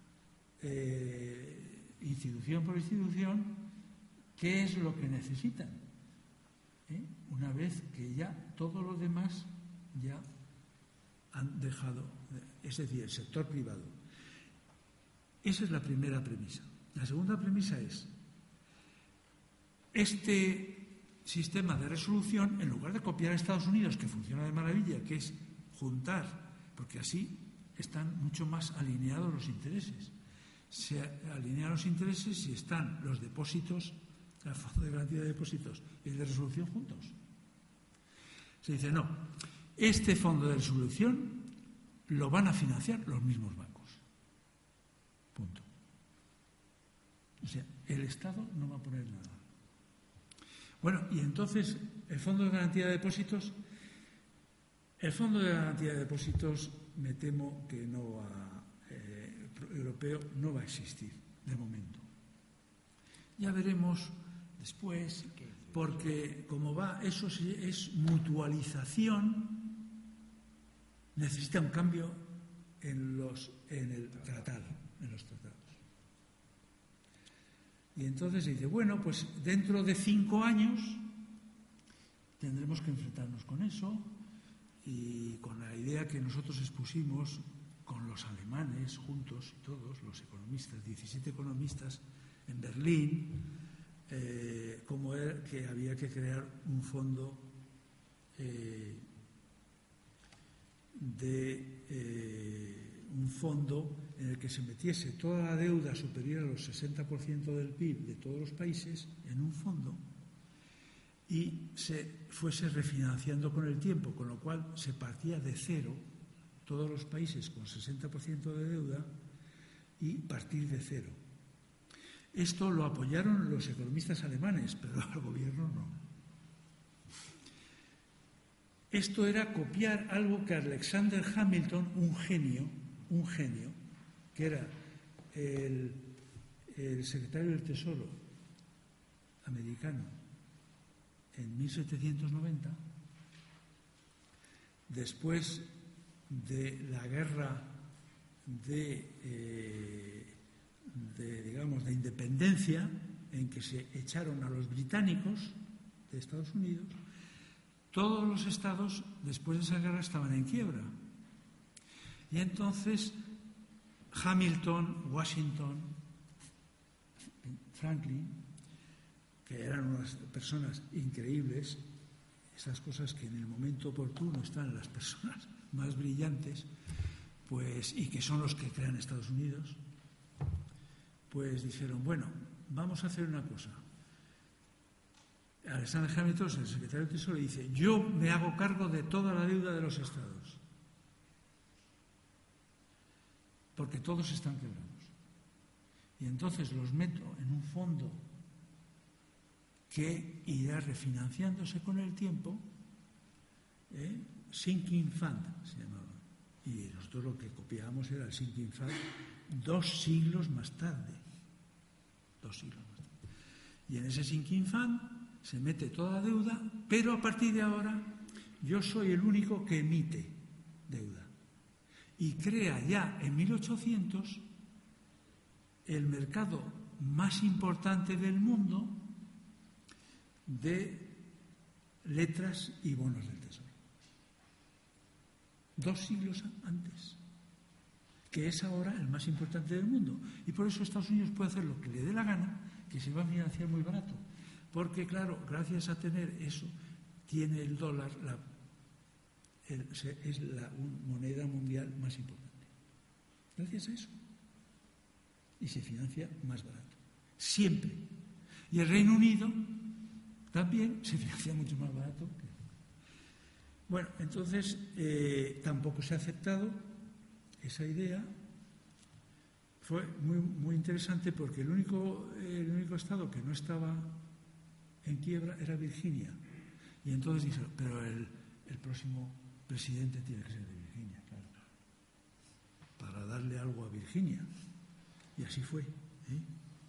Speaker 2: Eh, institución por institución qué es lo que necesitan, ¿eh? Una vez que ya todos los demás ya han dejado, es decir, el sector privado. Esa es la primera premisa. La segunda premisa es este sistema de resolución, en lugar de copiar a Estados Unidos, que funciona de maravilla, que es juntar, porque así están mucho más alineados los intereses. se alinean los intereses si están los depósitos, el Fondo de Garantía de Depósitos y el de Resolución juntos. Se dice, no, este Fondo de Resolución lo van a financiar los mismos bancos. Punto. O sea, el Estado no va a poner nada. Bueno, y entonces el Fondo de Garantía de Depósitos, el Fondo de Garantía de Depósitos me temo que no va, eh, europeo no va a existir de momento. Ya veremos después, porque como va, eso es mutualización, necesita un cambio en los en el tratado, en los tratados. Y entonces se dice, bueno, pues dentro de cinco años tendremos que enfrentarnos con eso, y con la idea que nosotros expusimos con los alemanes juntos, todos los economistas, diecisiete economistas en Berlín, eh, como era que había que crear un fondo eh, de eh, un fondo en el que se metiese toda la deuda superior a los sesenta por ciento del P I B de todos los países en un fondo y se fuese refinanciando con el tiempo, con lo cual se partía de cero, todos los países con sesenta por ciento de deuda, y partir de cero. Esto lo apoyaron los economistas alemanes, pero al gobierno no. Esto era copiar algo que Alexander Hamilton, un genio, un genio, que era el, el secretario del Tesoro americano en mil setecientos noventa, después de la guerra de, eh, de, digamos, de independencia, en que se echaron a los británicos de Estados Unidos, todos los estados después de esa guerra estaban en quiebra. Y entonces Hamilton, Washington, Franklin, que eran unas personas increíbles, esas cosas que en el momento oportuno están las personas más brillantes, pues, y que son los que crean Estados Unidos, pues dijeron, bueno, vamos a hacer una cosa. Alexander Hamilton, el secretario del Tesoro, dice, yo me hago cargo de toda la deuda de los estados, porque todos están quebrados. Y entonces los meto en un fondo que irá refinanciándose con el tiempo, ¿eh? Sinking Fund se llamaba. Y nosotros lo que copiábamos era el Sinking Fund dos siglos más tarde. Dos siglos más tarde. Y en ese Sinking Fund se mete toda la deuda, pero a partir de ahora yo soy el único que emite deuda. Y crea ya en mil ochocientos el mercado más importante del mundo de letras y bonos del Tesoro. Dos siglos antes, que es ahora el más importante del mundo. Y por eso Estados Unidos puede hacer lo que le dé la gana, que se va a financiar muy barato. Porque, claro, gracias a tener eso, tiene el dólar, la, el, es la moneda mundial más importante. Gracias a eso. Y se financia más barato. Siempre. Y el Reino Unido también se financia mucho más barato. Bueno, entonces eh, tampoco se ha aceptado esa idea. Fue muy, muy interesante porque el único, el único estado que no estaba en quiebra era Virginia. Y entonces dijeron, pero el, el próximo presidente tiene que ser de Virginia, claro, para darle algo a Virginia. Y así fue. ¿eh?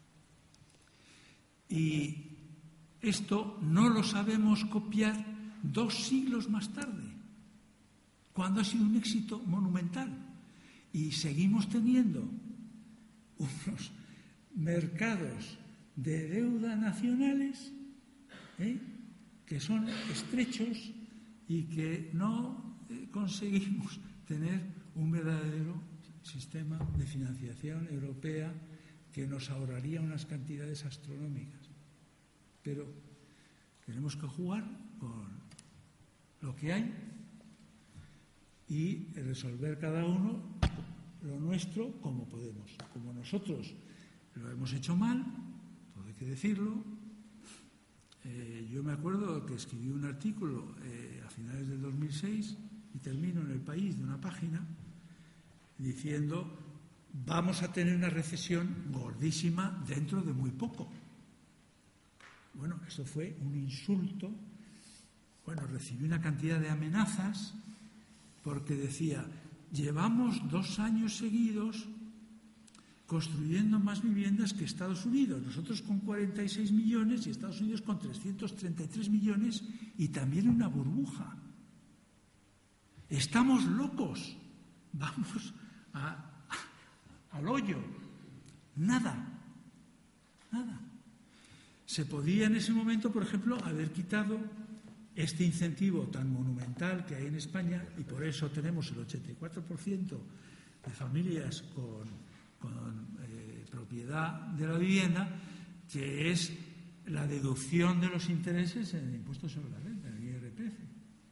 Speaker 2: Y esto no lo sabemos copiar dos siglos más tarde, cuando ha sido un éxito monumental. Y seguimos teniendo unos mercados de deuda nacionales ¿eh? que son estrechos y que no eh, conseguimos tener un verdadero sistema de financiación europea que nos ahorraría unas cantidades astronómicas. Pero tenemos que jugar con lo que hay y resolver cada uno lo nuestro como podemos. Como nosotros lo hemos hecho mal, todo hay que decirlo. Eh, yo me acuerdo que escribí un artículo eh, a finales del dos mil seis y termino en El País de una página diciendo vamos a tener una recesión gordísima dentro de muy poco. Bueno, eso fue un insulto. Bueno, recibí una cantidad de amenazas porque decía, llevamos dos años seguidos construyendo más viviendas que Estados Unidos. Nosotros con cuarenta y seis millones y Estados Unidos con trescientos treinta y tres millones y también una burbuja. Estamos locos. Vamos a, a, al hoyo. Nada. Nada. Se podía en ese momento, por ejemplo, haber quitado este incentivo tan monumental que hay en España y por eso tenemos el ochenta y cuatro por ciento de familias con, con eh, propiedad de la vivienda, que es la deducción de los intereses en el impuesto sobre la renta, en el I R P F.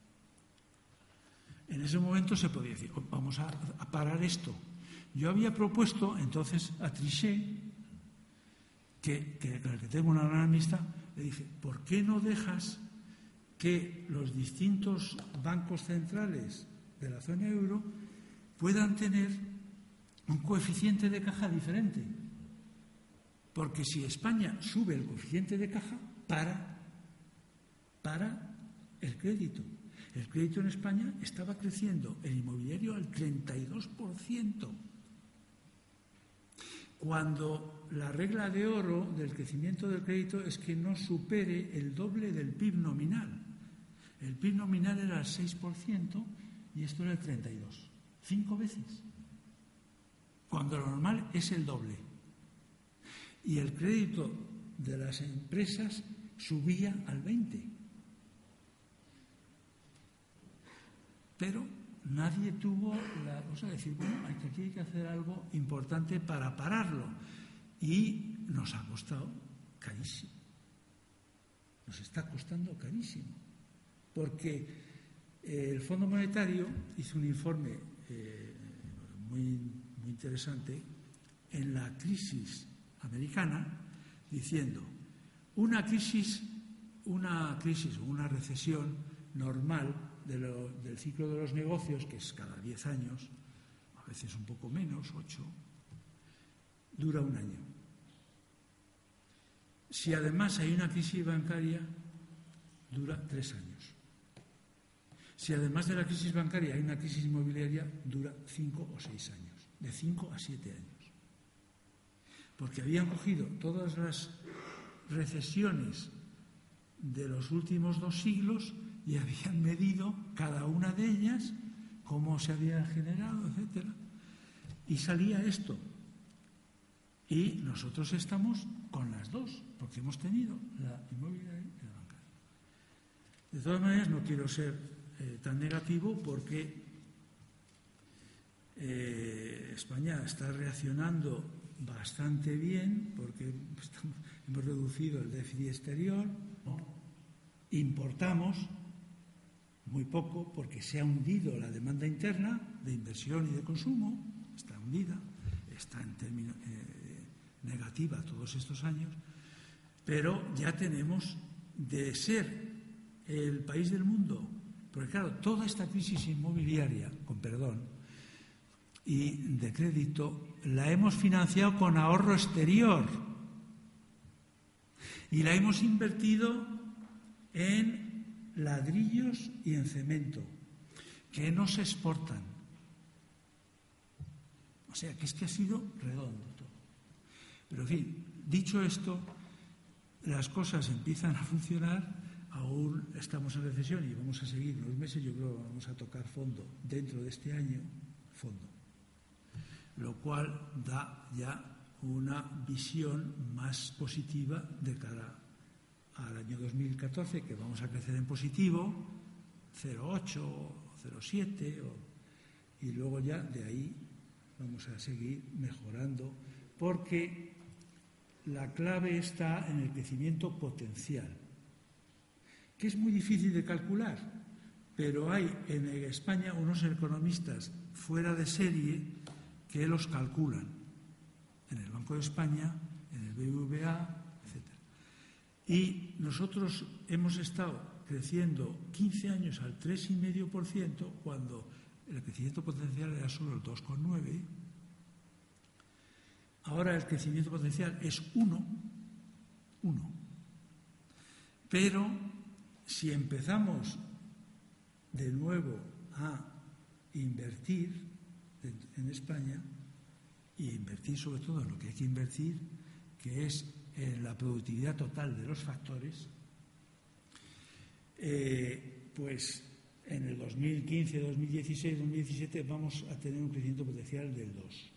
Speaker 2: En ese momento se podía decir, vamos a, a parar esto. Yo había propuesto entonces a Trichet, que, que, con el que tengo una gran amistad, le dije, ¿por qué no dejas que los distintos bancos centrales de la zona euro puedan tener un coeficiente de caja diferente? Porque si España sube el coeficiente de caja, para, para el crédito. El crédito en España estaba creciendo, el inmobiliario al treinta y dos por ciento. Cuando la regla de oro del crecimiento del crédito es que no supere el doble del P I B nominal. El P I B nominal era el seis por ciento y esto era el treinta y dos por ciento. Cinco veces. Cuando lo normal es el doble. Y el crédito de las empresas subía al veinte por ciento. Pero nadie tuvo la cosa de decir, bueno, aquí hay que hacer algo importante para pararlo. Y nos ha costado carísimo. Nos está costando carísimo. Porque eh, el Fondo Monetario hizo un informe eh, muy, muy interesante en la crisis americana, diciendo, una crisis, una crisis o una recesión normal de lo, del ciclo de los negocios, que es cada diez años, a veces un poco menos, ocho, dura un año. Si además hay una crisis bancaria, dura tres años. Si además de la crisis bancaria hay una crisis inmobiliaria, dura cinco o seis años, de cinco a siete años. Porque habían cogido todas las recesiones de los últimos dos siglos y habían medido cada una de ellas, cómo se había generado, etcétera. Y salía esto. Y nosotros estamos con las dos, porque hemos tenido la inmobiliaria y la bancaria. De todas maneras, no quiero ser eh, tan negativo porque eh, España está reaccionando bastante bien, porque estamos, hemos reducido el déficit exterior, ¿no? Importamos muy poco porque se ha hundido la demanda interna de inversión y de consumo, está hundida, está en términos eh, negativa todos estos años, pero ya tenemos de ser el país del mundo, porque claro, toda esta crisis inmobiliaria, con perdón, y de crédito, la hemos financiado con ahorro exterior y la hemos invertido en ladrillos y en cemento, que no se exportan. O sea, que es que ha sido redondo todo. Pero, en fin, dicho esto, las cosas empiezan a funcionar, aún estamos en recesión y vamos a seguir unos meses, yo creo que vamos a tocar fondo dentro de este año, fondo. Lo cual da ya una visión más positiva de cara al año dos mil catorce, que vamos a crecer en positivo, cero coma ocho, cero coma siete, y luego ya de ahí vamos a seguir mejorando, porque la clave está en el crecimiento potencial, que es muy difícil de calcular, pero hay en España unos economistas fuera de serie que los calculan en el Banco de España, en el B B V A, etcétera. Y nosotros hemos estado creciendo quince años al tres coma cinco por ciento cuando el crecimiento potencial era solo el dos coma nueve por ciento. Ahora el crecimiento potencial es uno, uno. Pero si empezamos de nuevo a invertir en España, y invertir sobre todo en lo que hay que invertir, que es en la productividad total de los factores, eh, pues en el dos mil quince, dos mil dieciséis, dos mil diecisiete vamos a tener un crecimiento potencial del dos.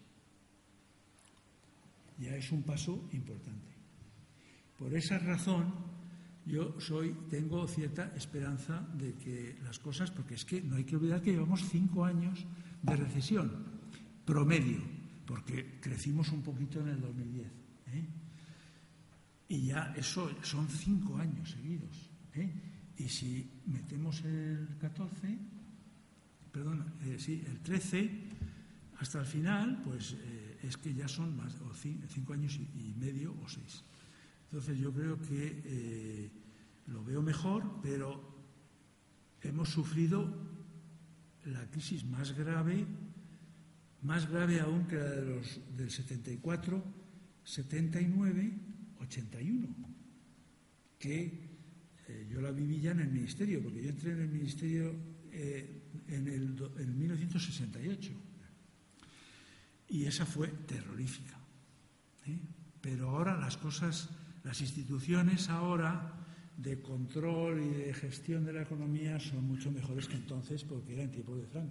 Speaker 2: Ya es un paso importante. Por esa razón, yo soy, tengo cierta esperanza de que las cosas, porque es que no hay que olvidar que llevamos cinco años de recesión promedio, porque crecimos un poquito en el dos mil diez. ¿eh? Y ya eso son cinco años seguidos. ¿eh? Y si metemos el catorce, perdón, eh, sí, el trece, hasta el final, pues eh, es que ya son más, o cinco años y, y medio o seis. Entonces yo creo que eh, lo veo mejor, pero hemos sufrido la crisis más grave, más grave aún que la de los del setenta y cuatro, setenta y nueve, ochenta y uno, que eh, yo la viví ya en el ministerio, porque yo entré en el ministerio eh, en, el, en mil novecientos sesenta y ocho, y esa fue terrorífica. ¿eh? Pero ahora las cosas, las instituciones ahora de control y de gestión de la economía son mucho mejores que entonces, porque era en tiempo de Franco.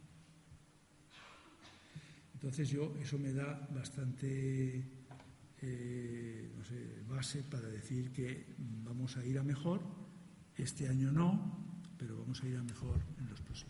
Speaker 2: Entonces yo, eso me da bastante eh, no sé, base para decir que vamos a ir a mejor. Este año no, pero vamos a ir a mejor en los próximos.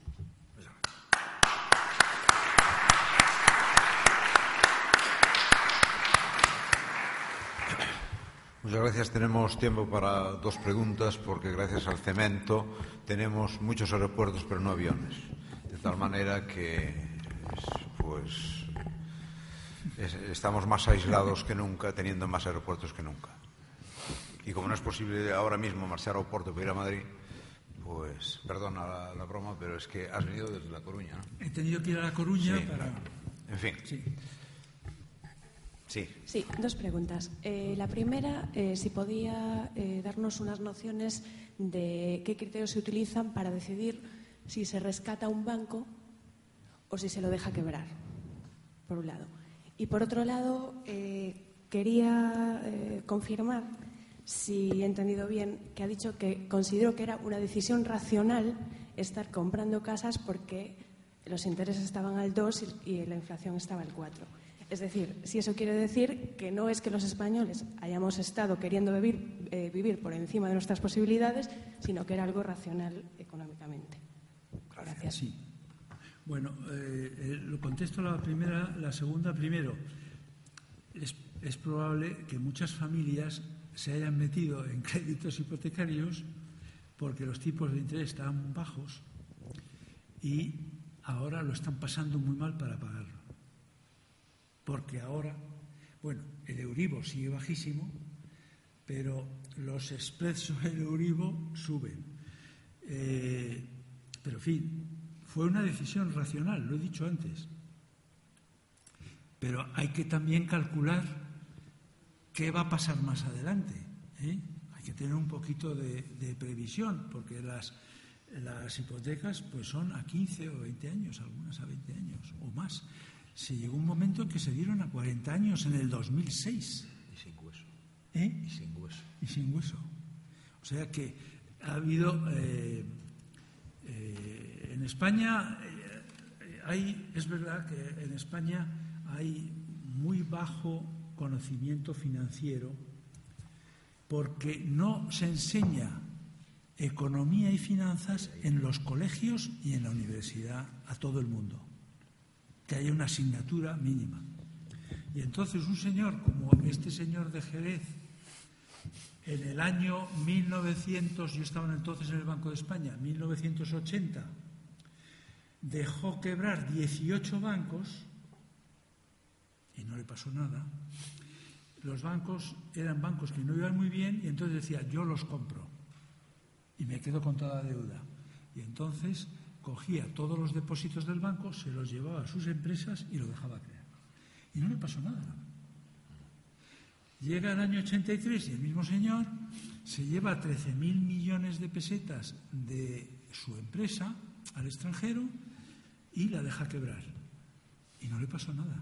Speaker 1: Muchas gracias. Tenemos tiempo para dos preguntas porque gracias al cemento tenemos muchos aeropuertos pero no aviones. De tal manera que pues es, estamos más aislados que nunca, teniendo más aeropuertos que nunca. Y como no es posible ahora mismo marchar a Oporto para ir a Madrid, pues perdona la, la broma, pero es que has venido desde La Coruña, ¿no?
Speaker 2: He tenido que ir a La Coruña
Speaker 1: sí,
Speaker 2: para...
Speaker 1: En fin.
Speaker 2: Sí.
Speaker 1: Sí.
Speaker 3: Sí, dos preguntas. Eh, la primera, eh, si podía eh, darnos unas nociones de qué criterios se utilizan para decidir si se rescata un banco o si se lo deja quebrar, por un lado. Y por otro lado, eh, quería eh, confirmar, si he entendido bien, que ha dicho que consideró que era una decisión racional estar comprando casas porque los intereses estaban al dos y, y la inflación estaba al cuatro. Es decir, si eso quiere decir que no es que los españoles hayamos estado queriendo vivir, eh, vivir por encima de nuestras posibilidades, sino que era algo racional económicamente. Gracias.
Speaker 2: Sí. Bueno, eh, eh, lo contesto la primera, la segunda primero. Es, es probable que muchas familias se hayan metido en créditos hipotecarios porque los tipos de interés estaban bajos y ahora lo están pasando muy mal para pagarlo. Porque ahora, bueno, el Euribor sigue bajísimo, pero los spreads sobre el Euribor suben. Eh, pero, en fin, fue una decisión racional, lo he dicho antes. Pero hay que también calcular qué va a pasar más adelante. ¿eh? Hay que tener un poquito de, de previsión, porque las, las hipotecas pues son a quince o veinte años, algunas a veinte años o más. Se llegó un momento en que se dieron a cuarenta años en el dos mil seis.
Speaker 1: Y sin hueso.
Speaker 2: ¿Eh?
Speaker 1: Y sin hueso.
Speaker 2: Y sin hueso. O sea que ha habido... Eh, eh, en España, eh, hay, es verdad que en España hay muy bajo conocimiento financiero porque no se enseña economía y finanzas en los colegios y en la universidad a todo el mundo. Que haya una asignatura mínima. Y entonces un señor como este señor de Jerez, en el año mil novecientos, yo estaba entonces en el Banco de España, mil novecientos ochenta, dejó quebrar dieciocho bancos no le pasó nada. Los bancos eran bancos que no iban muy bien y entonces decía, yo los compro y me quedo con toda la deuda. Y entonces cogía todos los depósitos del banco, se los llevaba a sus empresas y lo dejaba crear. Y no le pasó nada. Llega el año ochenta y tres y el mismo señor se lleva trece mil millones de pesetas de su empresa al extranjero y la deja quebrar. Y no le pasó nada.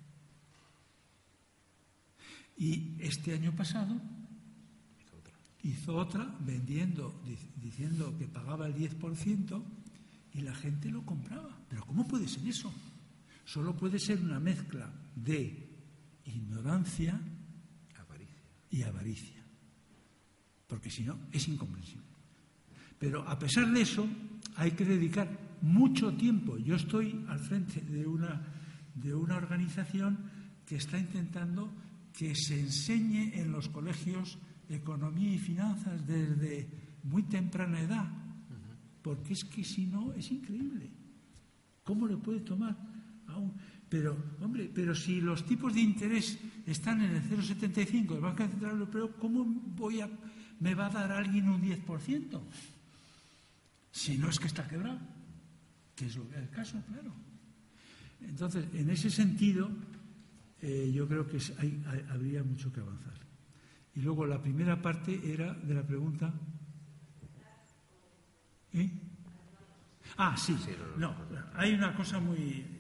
Speaker 2: Y este año pasado hizo otra vendiendo, diciendo que pagaba el diez por ciento y la gente lo compraba. ¿Pero cómo puede ser eso? Solo puede ser una mezcla de ignorancia y avaricia. Porque si no, es incomprensible. Pero a pesar de eso, hay que dedicar mucho tiempo. Yo estoy al frente de una, de una organización que está intentando que se enseñe en los colegios economía y finanzas desde muy temprana edad. Porque es que si no, es increíble. ¿Cómo le puede tomar a un... Pero, hombre, pero si los tipos de interés están en el cero coma setenta y cinco del Banco Central Europeo, ¿cómo voy a, me va a dar alguien un diez por ciento? Si no es que está quebrado, que es el caso, claro. Entonces, en ese sentido, eh, yo creo que hay, hay, habría mucho que avanzar. Y luego la primera parte era de la pregunta... ¿Eh? Ah, sí. No, hay una cosa muy...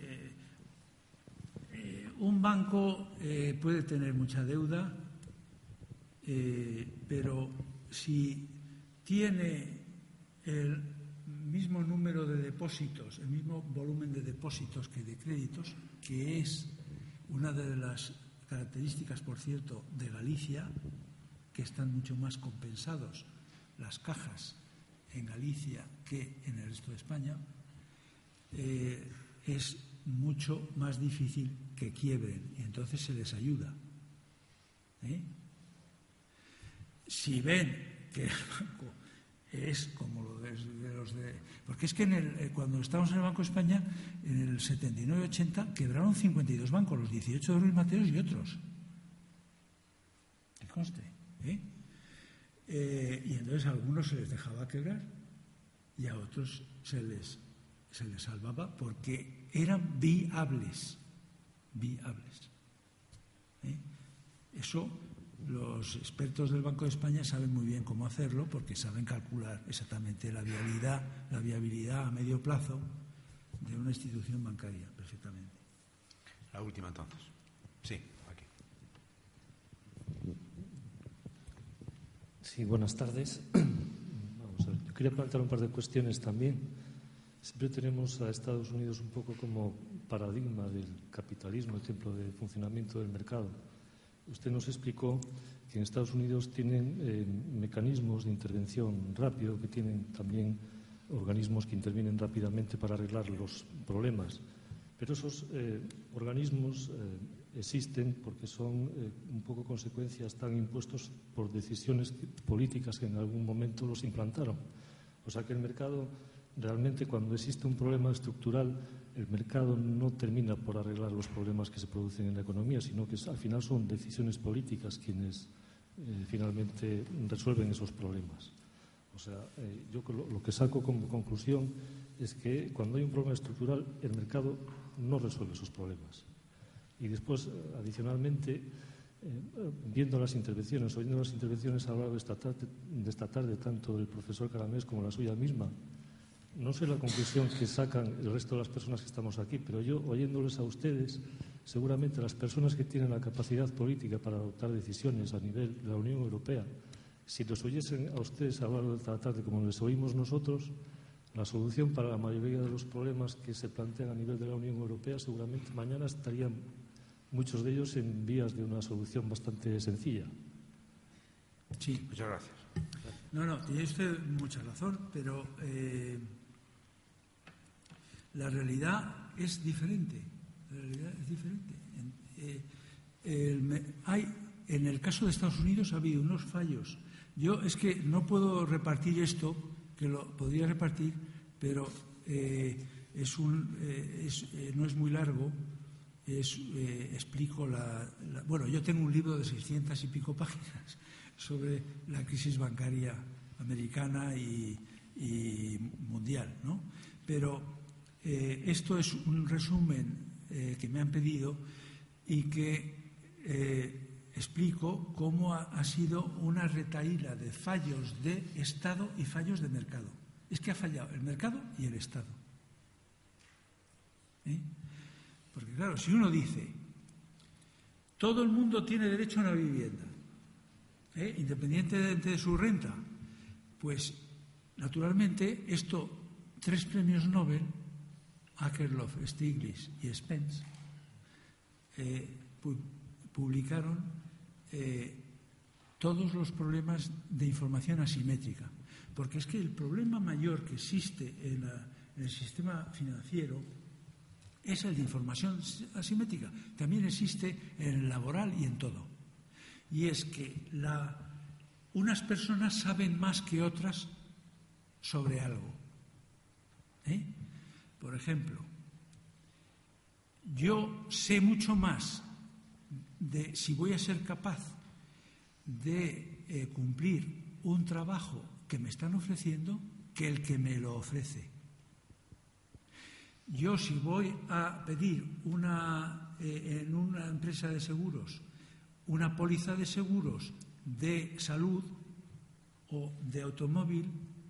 Speaker 2: Un banco eh, puede tener mucha deuda, eh, pero si tiene el mismo número de depósitos, el mismo volumen de depósitos que de créditos, que es una de las características, por cierto, de Galicia, que están mucho más compensados las cajas en Galicia que en el resto de España, eh, es mucho más difícil que quiebren y entonces se les ayuda. ¿Eh? Si ven que el banco es como lo de, de los de... Porque es que en el, cuando estábamos en el Banco de España, en el setenta y nueve ochenta, quebraron cincuenta y dos bancos, los dieciocho de Ruiz Mateos y otros. Que conste. ¿Eh? Eh, y entonces a algunos se les dejaba quebrar y a otros se les, se les salvaba porque eran viables. viables. ¿Eh? Eso los expertos del Banco de España saben muy bien cómo hacerlo porque saben calcular exactamente la viabilidad, la viabilidad a medio plazo de una institución bancaria perfectamente.
Speaker 1: La última entonces. Sí, aquí.
Speaker 4: Sí, buenas tardes. Vamos a ver, yo quería plantear un par de cuestiones también. Siempre tenemos a Estados Unidos un poco como paradigma del capitalismo, ejemplo de funcionamiento del mercado. Usted nos explicó que en Estados Unidos tienen eh, mecanismos de intervención rápido, que tienen también organismos que intervienen rápidamente para arreglar los problemas. Pero esos eh, organismos eh, existen porque son eh, un poco consecuencias, están impuestos por decisiones políticas que en algún momento los implantaron. O sea que el mercado, realmente cuando existe un problema estructural, el mercado no termina por arreglar los problemas que se producen en la economía, sino que al final son decisiones políticas quienes eh, finalmente resuelven esos problemas. O sea, eh, yo lo, lo que saco como conclusión es que cuando hay un problema estructural, el mercado no resuelve esos problemas. Y después, adicionalmente, eh, viendo las intervenciones, oyendo las intervenciones a lo largo de esta tarde, de esta tarde tanto del profesor Caramés como la suya misma, no sé la conclusión que sacan el resto de las personas que estamos aquí, pero yo, oyéndoles a ustedes, seguramente las personas que tienen la capacidad política para adoptar decisiones a nivel de la Unión Europea, si los oyesen a ustedes a lo largo de esta tarde como les oímos nosotros, la solución para la mayoría de los problemas que se plantean a nivel de la Unión Europea, seguramente mañana estarían muchos de ellos en vías de una solución bastante sencilla.
Speaker 2: Sí.
Speaker 1: Muchas gracias.
Speaker 2: No, no, tiene usted mucha razón, pero eh, la realidad es diferente. La realidad es diferente. En, eh, el, hay, en el caso de Estados Unidos ha habido unos fallos. Yo es que no puedo repartir esto, que lo podría repartir, pero eh, es un, eh, es, eh, no es muy largo. es, eh, explico la, la... Bueno, yo tengo un libro de seiscientas y pico páginas sobre la crisis bancaria americana y, y mundial, ¿no? Pero eh, esto es un resumen eh, que me han pedido y que eh, explico cómo ha, ha sido una retahíla de fallos de Estado y fallos de mercado. Es que ha fallado el mercado y el Estado. ¿Eh? Porque claro, si uno dice todo el mundo tiene derecho a una vivienda, ¿eh? independientemente de su renta, pues naturalmente esto, tres premios Nobel, Akerlof, Stiglitz y Spence, eh, pu publicaron eh, todos los problemas de información asimétrica, porque es que el problema mayor que existe en, la, en el sistema financiero es el de información asimétrica. También existe en el laboral y en todo. Y es que la, unas personas saben más que otras sobre algo. ¿Eh? Por ejemplo, yo sé mucho más de si voy a ser capaz de eh, cumplir un trabajo que me están ofreciendo que el que me lo ofrece. Yo si voy a pedir una, eh, en una empresa de seguros una póliza de seguros de salud o de automóvil,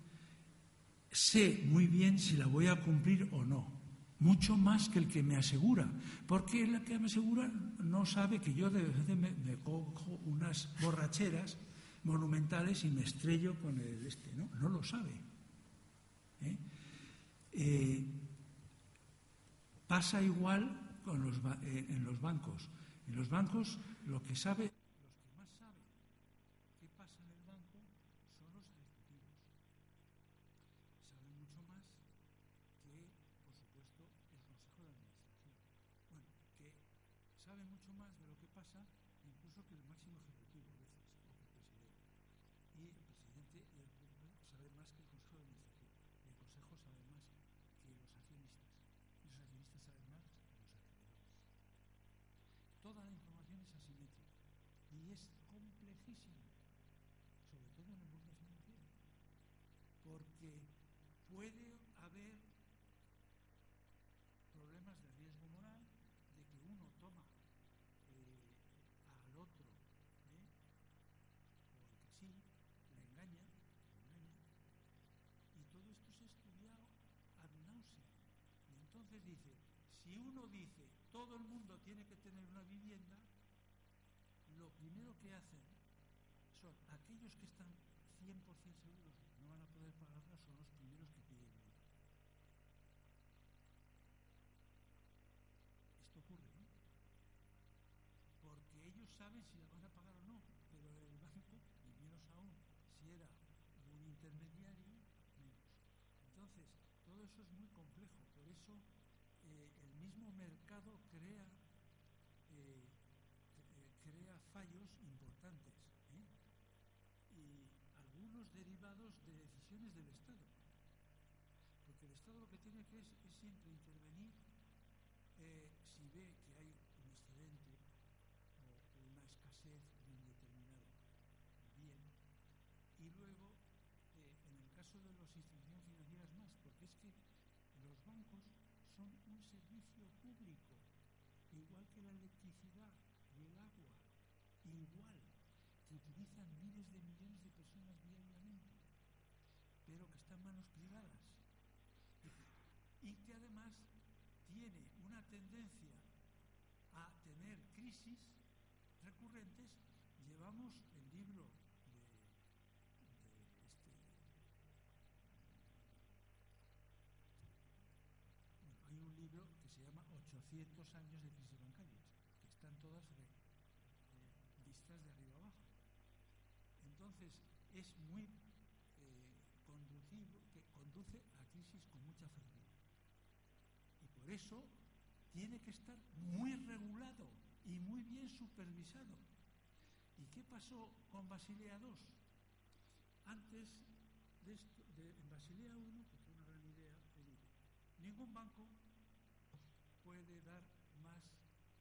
Speaker 2: sé muy bien si la voy a cumplir o no, mucho más que el que me asegura, porque el que me asegura no sabe que yo de vez me, me cojo unas borracheras monumentales y me estrello con el este, no, no lo sabe. ¿Eh? Eh, Pasa igual con los, eh, en los bancos. En los bancos lo que sabe, los que más saben qué pasa en el banco son los ejecutivos. Saben mucho más que, por supuesto, el Consejo de Administración. Bueno, que saben mucho más de lo que pasa incluso que el máximo ejecutivo a veces, o que el presidente. Y el presidente el, sabe más que el Consejo de Administración. Y el Consejo sabe más que los accionistas. Los accionistas saben más que los acreedores. Toda la información es asimétrica y es complejísima, sobre todo en el mundo financiero, porque puede haber problemas de riesgo moral, de que uno toma eh, al otro, ¿eh? porque sí, le engaña, le engaña, y todo esto se ha estudiado ad nauseam. Y entonces dice, si uno dice todo el mundo tiene que tener una vivienda, lo primero que hacen son aquellos que están cien por cien seguros de que no van a poder pagarla, son los primeros que piden ayuda. Esto ocurre, ¿no? Porque ellos saben si la van a pagar o no, pero el banco, y menos aún si era un intermediario, menos. Entonces, todo eso es muy complejo, por eso eh, el mismo mercado crea, eh, crea fallos importantes, ¿eh? Y algunos derivados de decisiones del Estado, porque el Estado lo que tiene que es, es siempre intervenir eh, si ve que hay un excedente o una escasez de un determinado bien, y luego eh, en el caso de las instituciones financieras más, porque es que los bancos son un servicio público, igual que la electricidad y el agua, igual, que utilizan miles de millones de personas diariamente, pero que están en manos privadas, y que además tiene una tendencia a tener crisis recurrentes. Llevamos el libro de, de este... Bueno, hay un libro que se llama ochocientos años de crisis bancarias, que están todas re, eh, vistas de arriba abajo. Entonces, es muy eh, conducivo, que conduce a crisis con mucha facilidad. Y por eso tiene que estar muy regulado y muy bien supervisado. ¿Y qué pasó con Basilea dos? Antes de esto, de, en Basilea uno, que fue una gran idea, te digo, ningún banco puede dar más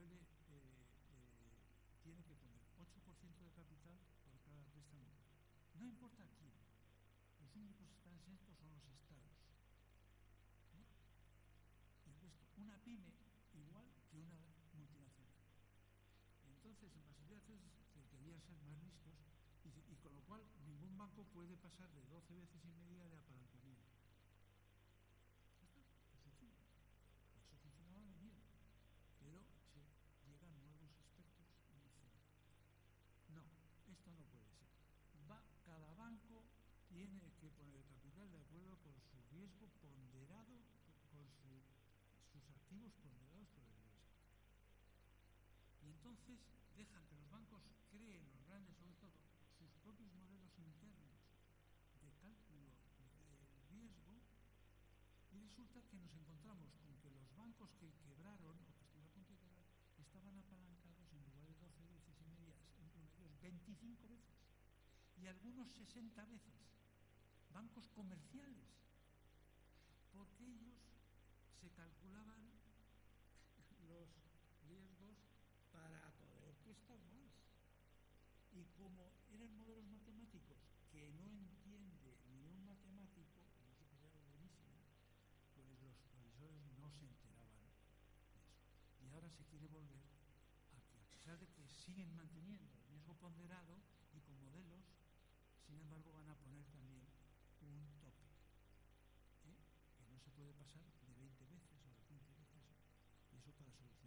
Speaker 2: puede, eh, eh, tiene que poner ocho por ciento de capital por cada préstamo. No importa quién, los únicos que están exentos son los estados. ¿Eh? El resto, una pyme igual que una multinacional. Entonces, en Basilea tercero se querían ser más listos y, y con lo cual ningún banco puede pasar de doce veces y media de apalancamiento. Esto es sencillo. Eso funcionaba muy bien, pero se llegan nuevos aspectos y dicen, no, esto no puede ser. Va, cada banco tiene que poner el capital de acuerdo con su riesgo ponderado, con su, sus activos ponderados por el riesgo. Y entonces dejan que los bancos creen, los grandes sobre todo, sus propios modelos internos de cálculo del riesgo, y resulta que nos encontramos con que los bancos que quebraron o que estuvieron a punto de quebrar estaban apalancados en lugar de doce veces y medias, en promedio veinticinco veces y algunos sesenta veces. Bancos comerciales, porque ellos se calculaban los riesgos para poder prestar más. Y como eran modelos matemáticos que no entiende ni un matemático, y eso que era buenísimo, pues los provisores no se enteraban de eso. Y ahora se quiere volver a que, a pesar de que siguen manteniendo el riesgo ponderado y con modelos, sin embargo van a poner también un tope, ¿eh? Que no se puede pasar de veinte veces o de quince veces, y eso para solucionar